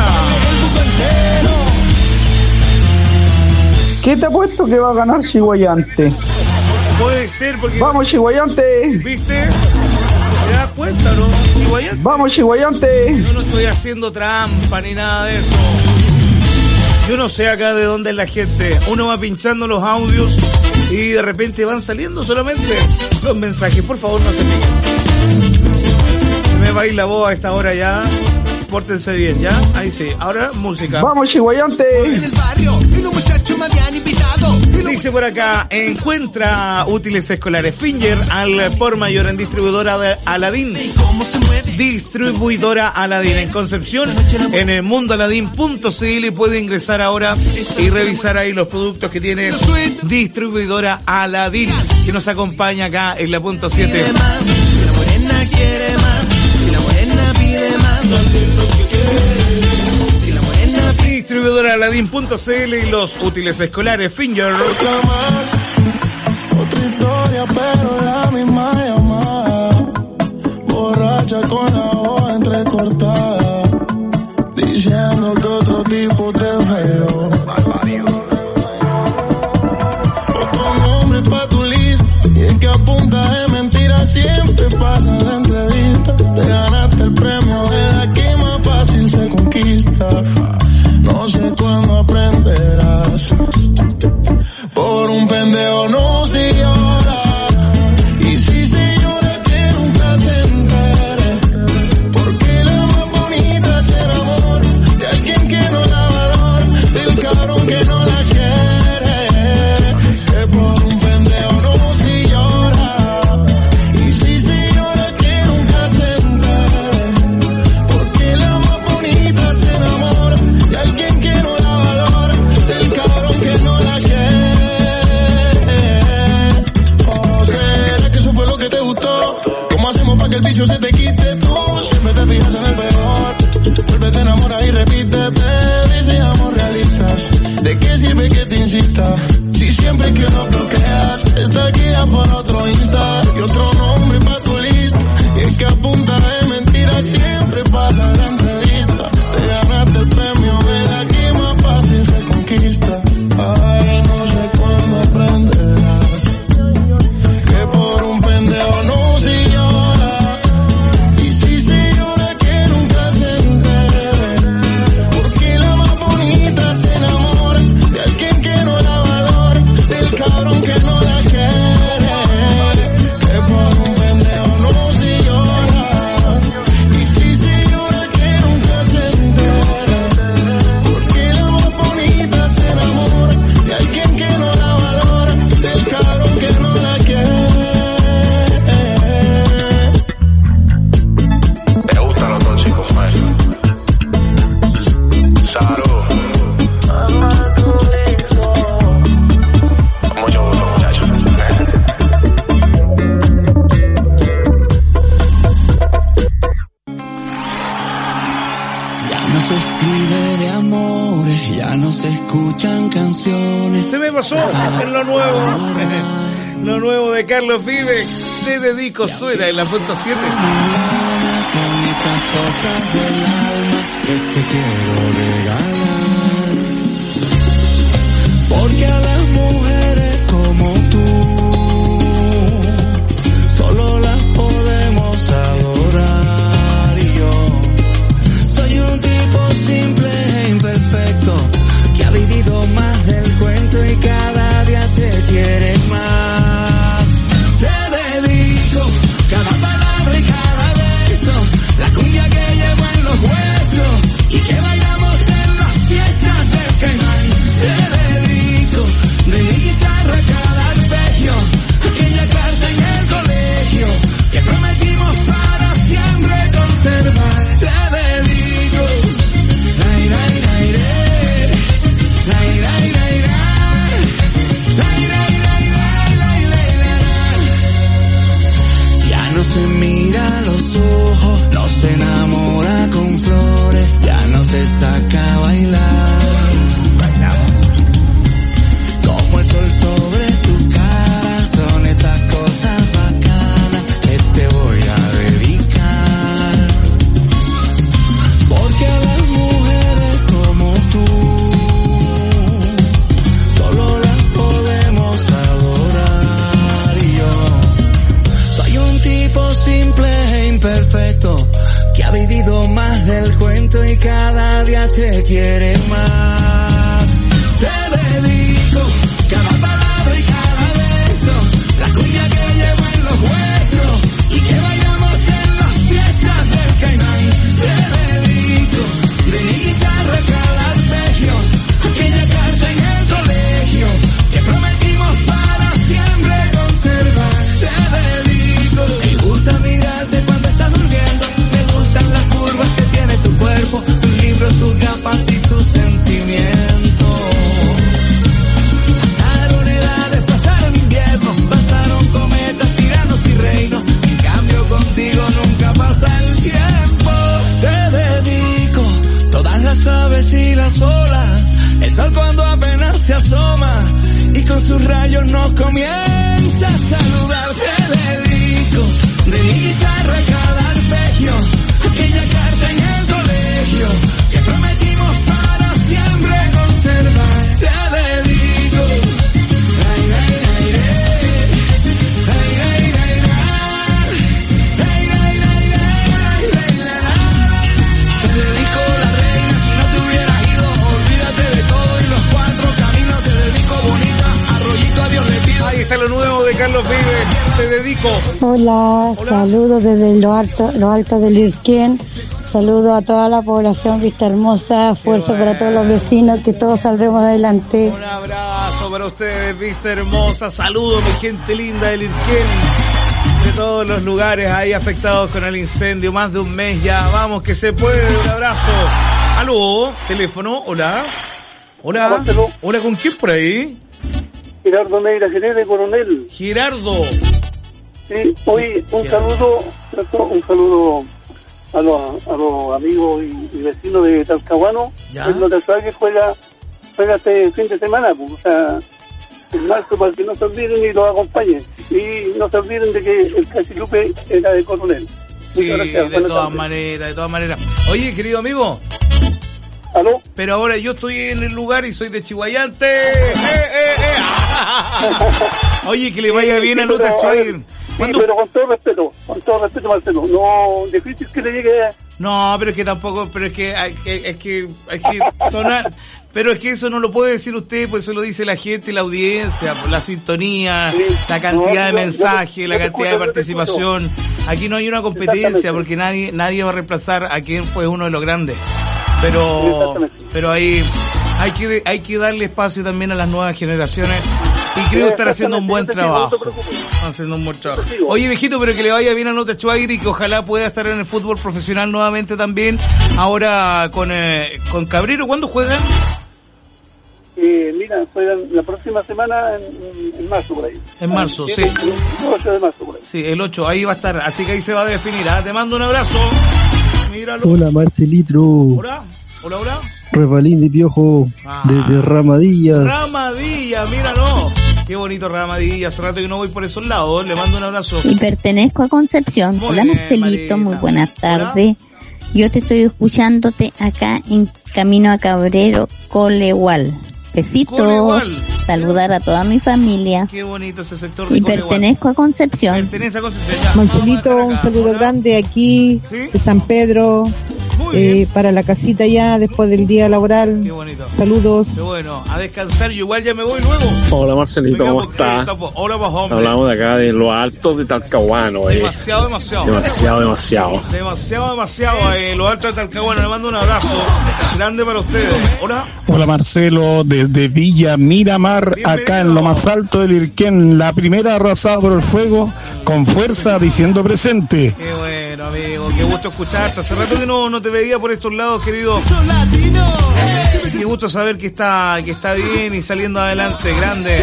¿Qué te ha puesto que va a ganar Chihuayante? Puede ser porque... ¡Vamos, Chihuayante! ¿Viste? ¿Te das cuenta, no? Chihuayante. ¡Vamos, Chihuayante! Yo no estoy haciendo trampa ni nada de eso. Yo no sé acá de dónde es la gente. Uno va pinchando los audios y de repente van saliendo solamente los mensajes. Por favor, no se piquen. Se me va a ir la voz a esta hora ya. Pórtense bien, ¿ya? Ahí sí. Ahora, música. ¡Vamos, Chihuayante! En el barrio, y los muchachos me habían invitado. Dice por acá, encuentra útiles escolares Finger al por mayor en distribuidora de Aladín. Distribuidora Aladín en Concepción, en el mundo aladín punto c l. Puede ingresar ahora y revisar ahí los productos que tiene distribuidora Aladín, que nos acompaña acá en la punto siete. La morena quiere más, y la morena pide más. Distribuidora Aladín punto c l y los útiles escolares Finger. Otra más, otra historia, pero la misma llamada. Borracha con la hoja entrecortada, diciendo que otro tipo te feo. Otro nombre pa' tu lista, y es que a punta de mentiras siempre pasa la entrevista. Te ganaste el premio de la que más fácil se conquista. No sé cuándo aprenderás. Por un pendejo no se llora. Y si se llora que nunca se entere. Porque la más bonita es el amor de alguien que no da valor, del cabrón que no la quiere. Que por un pendejo no se llora. Y si se llora que nunca se entere. Porque la más bonita es el amor de alguien que no da valor, del cabrón que no la quiere. ¿O será que eso fue lo que te gustó? ¿Cómo hacemos para que el vicio se te quite? Tú siempre te fijas en el peor. Vuelve, te enamoras y repite, baby, seamos realistas. ¿De qué sirve que te insista? Si siempre que no te creas, está aquí ya por otro Insta. Y otro nombre pa' tu lista. Y es que apunta de como siempre pasa la entrevista. Te ganaste el premio de la que más fácil se conquista. Ay, no sé cuándo aprenderás que por un pendejo no se llora. Y si se llora que nunca se entere, porque la más bonita se enamora de alguien que no la valora, del cabrón que no la quiere. Que por un pendejo no se llora. Y si se llora que nunca se entere, porque la más bonita se enamora de alguien que no la valora, del cabrón que no la quiere. Me gustan los dos chicos, man. Salud. Mucho gusto, muchachos. Ya no se escribe de amores, ya no se escuchan canciones. Se me pasó en lo nuevo. Lo nuevo de Carlos Vives. Te dedico, suena en la punto siete. Son esas cosas del alma que te quiero regalar. Porque a las mujeres como tú solo las podemos adorar. Y yo soy un tipo simple e imperfecto que ha vivido más del cuento y cada día te quiere más. Te dedico cada palabra y cada beso, la cumbia que llevo en los huesos y que bailamos en las fiestas del Caimán. Te dedico de mi guitarra cada arpegio, aquella carta en el colegio que prometimos para siempre conservar. Te dedico la ira, ira, ira, la ira, ira, ira, la ira, ira, ira, la ira, ira. Ya no se mira a los ojos, no se enamora con flores, ya no se saca a bailar. Como el sol sobre tu cara, son esas cosas bacanas que te voy a dedicar. Porque a las mujeres como tú solo las podemos adorar. Y yo soy un tipo simple e imperfecto que ha vivido más del cuento y cada día te quiere más. Te dedico cada palabra y cada beso, la cumbia que llevo en los huesos y que bailamos en las fiestas del Caimán. Te dedico de mi guitarra cada arpegio, aquella carta en el colegio que prometimos para siempre conservar. Te dedico, me gusta mirarte cuando estás durmiendo, me gustan las curvas que tiene tu cuerpo, tus libros, tus gafas y tus sentimientos. Pasaron edades, pasaron inviernos, pasaron cometas, tiranos y reinos, en cambio contigo nunca pasa el tiempo. Te dedico todas las aves y las olas, el sol cuando apenas se asoma y con sus rayos nos comienza a saludar. Te dedico de mi guitarra cada arpegio, aquella carta en el colegio que prometimos para siempre conservar. Te dedico ay, ay, ay, ay, ay, ay, ay, ay, ay, ay, ay, ay, ay. Te dedico la reina, si no te hubieras ido, olvídate de todo y los cuatro caminos. Te dedico bonita, arroyito, adiós le pido. Ahí está lo nuevo de Carlos Vives. Te dedico. Hola, saludos desde lo alto, lo alto del Irquén. Saludos a toda la población Vista Hermosa. Fuerza bueno. Para todos los vecinos, que todos saldremos adelante. Un abrazo para ustedes, Vista Hermosa. Saludos, mi gente linda del Irquén, de todos los lugares ahí afectados con el incendio. Más de un mes ya. Vamos, que se puede. Un abrazo. Aló, teléfono. Hola. Hola. Hola, ¿con quién por ahí? Gerardo Neira Jerez de Coronel. Gerardo. Sí, hoy un Gerardo. saludo, un saludo a los, a los amigos y, y vecinos de Talcahuano. El Notazuá que juega, juega este fin de semana, pues, o sea, en marzo, para que no se olviden y los acompañen. Y no se olviden de que el Cachilupe era de Coronel. Sí, gracias, de todas maneras, de todas maneras. Oye, querido amigo. ¿Aló? Pero ahora yo estoy en el lugar y soy de Chihuayante. ¡Eh, eh, eh! Oye, que le vaya bien a Lota Schwager. Sí, pero con todo respeto, con todo respeto, Marcelo, no, difícil que le llegue a... No, pero es que tampoco, pero es que hay que, es que, hay que sonar, pero es que eso no lo puede decir usted, pues eso lo dice la gente, la audiencia, por la sintonía, sí, la cantidad no, de mensajes, la cantidad de participación. Aquí no hay una competencia porque nadie, nadie va a reemplazar a quien fue uno de los grandes. Pero, pero ahí hay que, hay que darle espacio también a las nuevas generaciones. Y creo estar haciendo un buen trabajo. Haciendo un buen trabajo. Oye, viejito, pero que le vaya bien a Lota Schwager y que ojalá pueda estar en el fútbol profesional nuevamente también. Ahora con eh, con Cabrero, ¿cuándo juegan? Eh, mira, juegan la próxima semana en, en marzo por ahí. En marzo, sí. El ocho de marzo por ahí. Sí, el ocho, ahí va a estar. Así que ahí se va a definir. ¿Ah? Te mando un abrazo. Míralo. Hola, Marcelito. Hola, hola, hola. Repalín de Piojo, ah, desde Ramadillas. Ramadilla, míralo. Qué bonito Ramadilla, hace rato que no voy por esos lados, le mando un abrazo. Y pertenezco a Concepción. Muy Hola bien, Marcelito, Marita. Muy buenas tardes. Hola. Yo te estoy escuchándote acá en Camino a Cabrero, Colehual. Besitos. Colehual. Saludar a toda mi familia. Qué bonito ese sector de Y Colehual. Pertenezco a Concepción. Pertenece a Concepción. Ya. Marcelito, un saludo Hola. grande aquí ¿Sí? de San Pedro. Eh, para la casita ya después del día laboral. Qué bonito. Saludos. Qué bueno. A descansar, yo igual ya me voy luego. Hola Marcelito, ¿cómo estás? Hola, pues, hombre. Hablamos de acá de lo alto de Talcahuano. Eh. Demasiado, demasiado. Demasiado, demasiado. Demasiado, demasiado. Eh, lo alto de Talcahuano. Le mando un abrazo grande para ustedes. Hola. Hola Marcelo, desde Villa Miramar, bienvenido. Acá en lo más alto del Irquén, la primera arrasada por el fuego, con fuerza, diciendo presente. Qué bueno, amigo, qué gusto escucharte. Hace rato que no, no te veía por estos lados, querido. Qué gusto saber que está, que está bien y saliendo adelante, grande.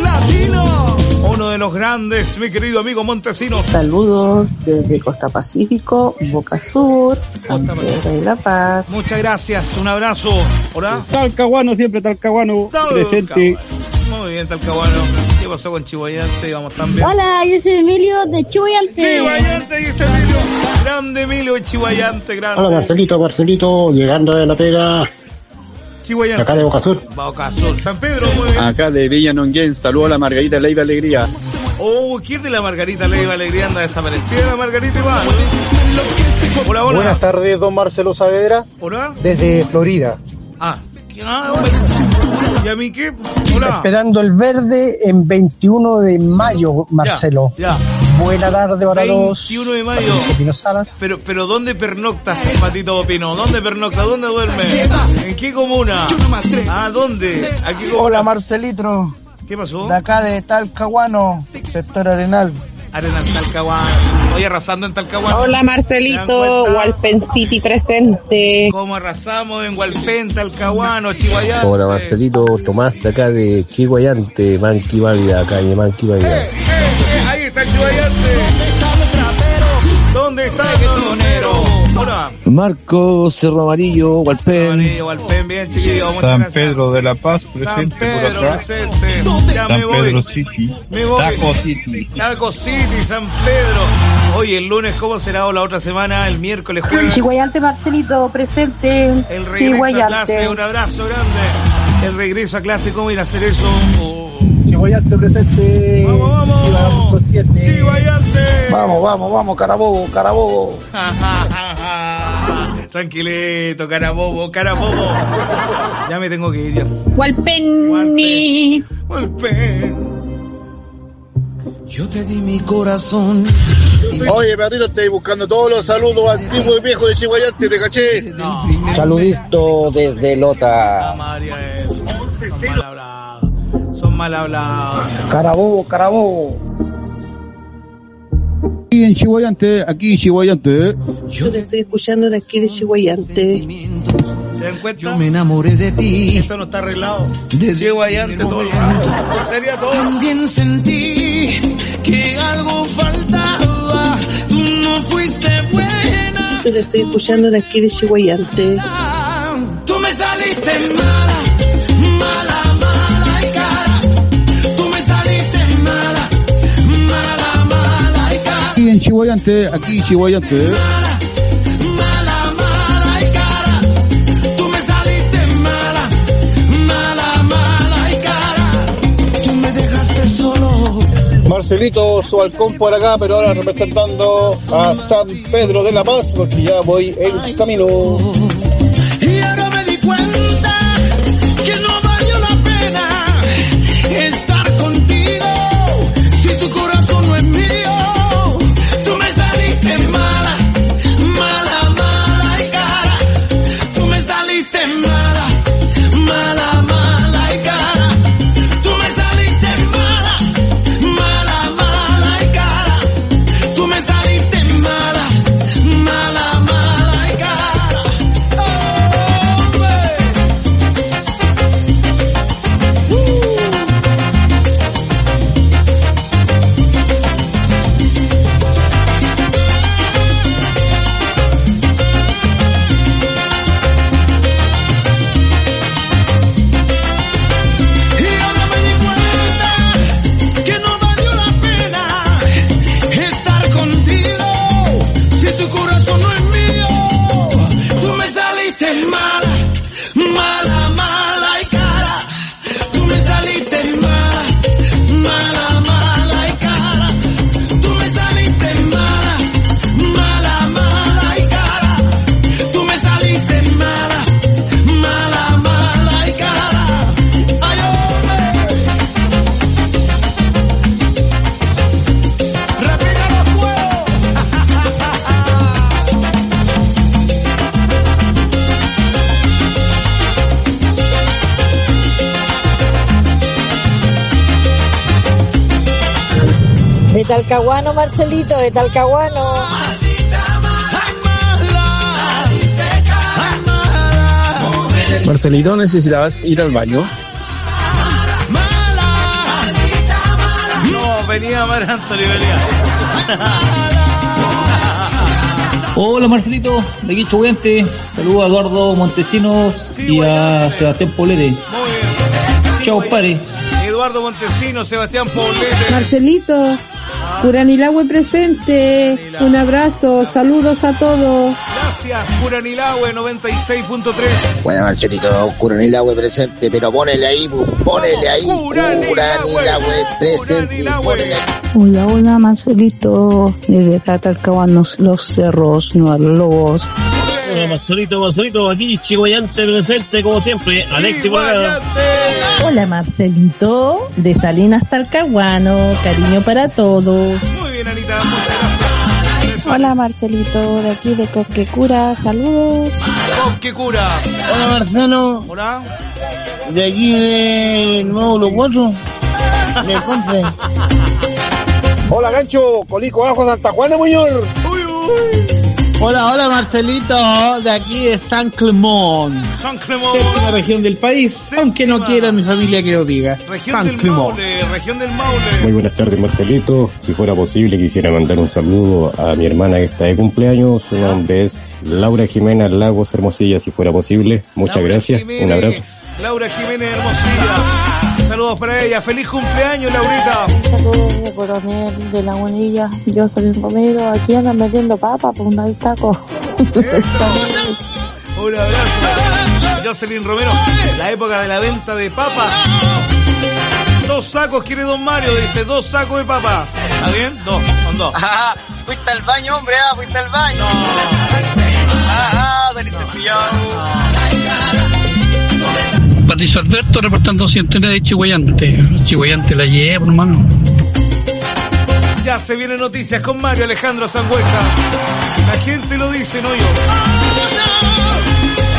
Uno de los grandes, mi querido amigo Montesinos. Saludos desde Costa Pacífico, Boca Sur, San Pedro de la Paz. Muchas gracias, un abrazo. Hola. Talcahuano, siempre Talcahuano, Talcahuano. Presente. Muy bien, Talcahuano. ¿Qué pasó con Chihuayante? Vamos tan bien. Hola, yo soy Emilio de Chihuayante. Chihuayante, y este Emilio. Grande Emilio de Chihuayante, grande. Hola, Marcelito, Marcelito, llegando de la pega. Chihuayante. Acá de Boca Sur. Boca Sur. San Pedro, muy bien. Acá de Villa Nonguén, saludo a la Margarita Leiva Alegría. Oh, ¿quién de la Margarita Leiva Alegría anda desaparecida? La Margarita Iván. Hola, hola. Buenas tardes, don Marcelo Saavedra. Hola. Desde Florida. Ah, ah hola. ¿Y a mí qué? Hola. Esperando el verde en veintiuno de mayo, Marcelo. Ya, ya. Buena tarde para los... veintiuno de mayo. Pino Salas. Pero, pero ¿dónde pernoctas, Patito Pino? ¿Dónde pernoctas? ¿Dónde duerme? ¿En qué comuna? Ah, ¿dónde? Aquí Hola, Marcelito. ¿Qué pasó? De acá de Talcahuano, sector Arenal. Arenal, Talcahuano. Hoy arrasando en Talcahuano. Hola Marcelito, Walpen City presente. ¿Cómo arrasamos en Walpen, Talcahuano, Chihuayante? Hola Marcelito, Tomás de acá de Chihuayante, Manqui Válida, calle Manqui Válida. Eh, eh, eh, ahí está Chihuayante. ¿Dónde está el tonero? Hola. Marco Cerro Amarillo, Walpen. Cerro Amarillo, Walpen, bien chiquillo. San Pedro de la Paz, presente. San Pedro, por acá. presente. Ya San me voy. Pedro City. Me voy. Taco City. Taco City, San Pedro. Oye, el lunes, ¿cómo será o la otra semana? El miércoles, jueves. Chihuayante, Marcelito, presente. El regreso a clase, un abrazo grande. El regreso a clase, ¿cómo ir a hacer eso? Oh. Chihuayante presente. Vamos, vamos. Chihuayante. Vamos, vamos, vamos, Carabobo, Carabobo. Tranquilito, Carabobo, Carabobo. Ya me tengo que ir ya. Walpen. Walpen. Yo te di mi corazón. Oye, Patito, estoy buscando todos los saludos antiguos y viejos de Chihuayante, ¿te caché? No. Saludito desde Lota. No, María, es. Son mal hablados. Son mal hablados. Carabobo, Carabobo. Aquí en Chihuayante, aquí en Chihuayante. Yo te estoy escuchando de aquí de Chihuayante. ¿Se dan cuenta? Yo me enamoré de ti. Esto no está arreglado. De Chihuayante todo el rato. Sería todo. También sentí que algo faltaba. Tú no fuiste buena. Yo te estoy escuchando de aquí de Chihuayante. Tú me saliste mala, mala, mala y cara. Tú me saliste mala, mala, mala y cara. Aquí en Chihuayante. chihuayante, aquí chihuayante. Mala, mala y cara. Tú me saliste mala, mala, mala y cara. Tú me dejaste solo. Marcelito, su halcón por acá, pero ahora representando a San Pedro de la Paz, porque ya voy en camino. Y ahora me di cuenta que no valió la pena estar contigo si tu corazón no es mío. Tú me saliste mala, mala, mala y cara. Tú me saliste mala, mala, mala y cara. Tú me saliste mala, mala, mala y cara. Tú me saliste mala, mala, mala y cara. Y ahora me di cuenta que no valió la pena estar contigo si tu corazón no es mío. Tú me saliste mala, mala, mala y cara. Tú me saliste mala, mala, mala y cara. Tú me saliste mala, mala, mala y cara. Tú me saliste mala, mala, mala y cara. Ay, hombre. Repita los fuegos. De Talcahuano, Marcelito, de Talcahuano. Marcelito, ¿necesitabas ir al baño? No, venía Mar Antonio, venía. Hola Marcelito, de aquí Chihuayante. Saludos a Eduardo Montesinos y a Sebastián Polete. Chao, pare. Eduardo Montesinos, Sebastián Poblete. Marcelito, Curanilahue presente. Un abrazo, saludos a todos. Gracias, Curanilahue noventa y seis punto tres. Bueno, Marcelito, Curanilahue presente, pero ponele ahí, ponele ahí. Curanilahue presente, ponele ahí. Hola, hola Marcelito, desde Talcahuano, Los Cerros, Nuevos Lobos. Hola Marcelito, Marcelito, aquí Chihuayante presente como siempre, Alexi Guarada. Hola Marcelito, de Salinas Talcahuano, cariño para todos. Muy bien, Anita, muchas gracias. Hola Marcelito, de aquí de Coquecura, saludos. Coquecura. Hola Marcelo, Hola. de aquí de Nuevo Los Guachos, de Conce. Hola Gancho, Colico Bajo, Santa Juana, Muñoz. Uy, uy. Hola, hola Marcelito, de aquí de San Clemón. San Clemón. Séptima región del país, Séptima. Aunque no quiera mi familia que lo diga. Región San del Clemón. Maule, región del Maule. Muy buenas tardes, Marcelito. Si fuera posible, quisiera mandar un saludo a mi hermana que está de cumpleaños. Su nombre es Laura Jimena Lagos Hermosilla, si fuera posible. Muchas Laura gracias. Jiménez, Un abrazo. Laura Jiménez Hermosilla. Saludos para ella. Feliz cumpleaños, Laurita. Saludos de Coronel, de La Bonilla. Yo soy un Romero, aquí andan metiendo papa, pues no hay tacos. Un abrazo. Jocelyn Romero, la época de la venta de papas. Dos sacos quiere Don Mario, dice, dos sacos de papas. ¿Está bien? Dos, son dos. Ah, fuiste al baño, hombre, ah, fuiste al baño. No. Ah, saliste pillado. Patricio Alberto reportando Centena de Chihuayante. Chihuayante la lleva, hermano. Ya se vienen noticias con Mario Alejandro Sangüesa. La gente lo dice, no yo.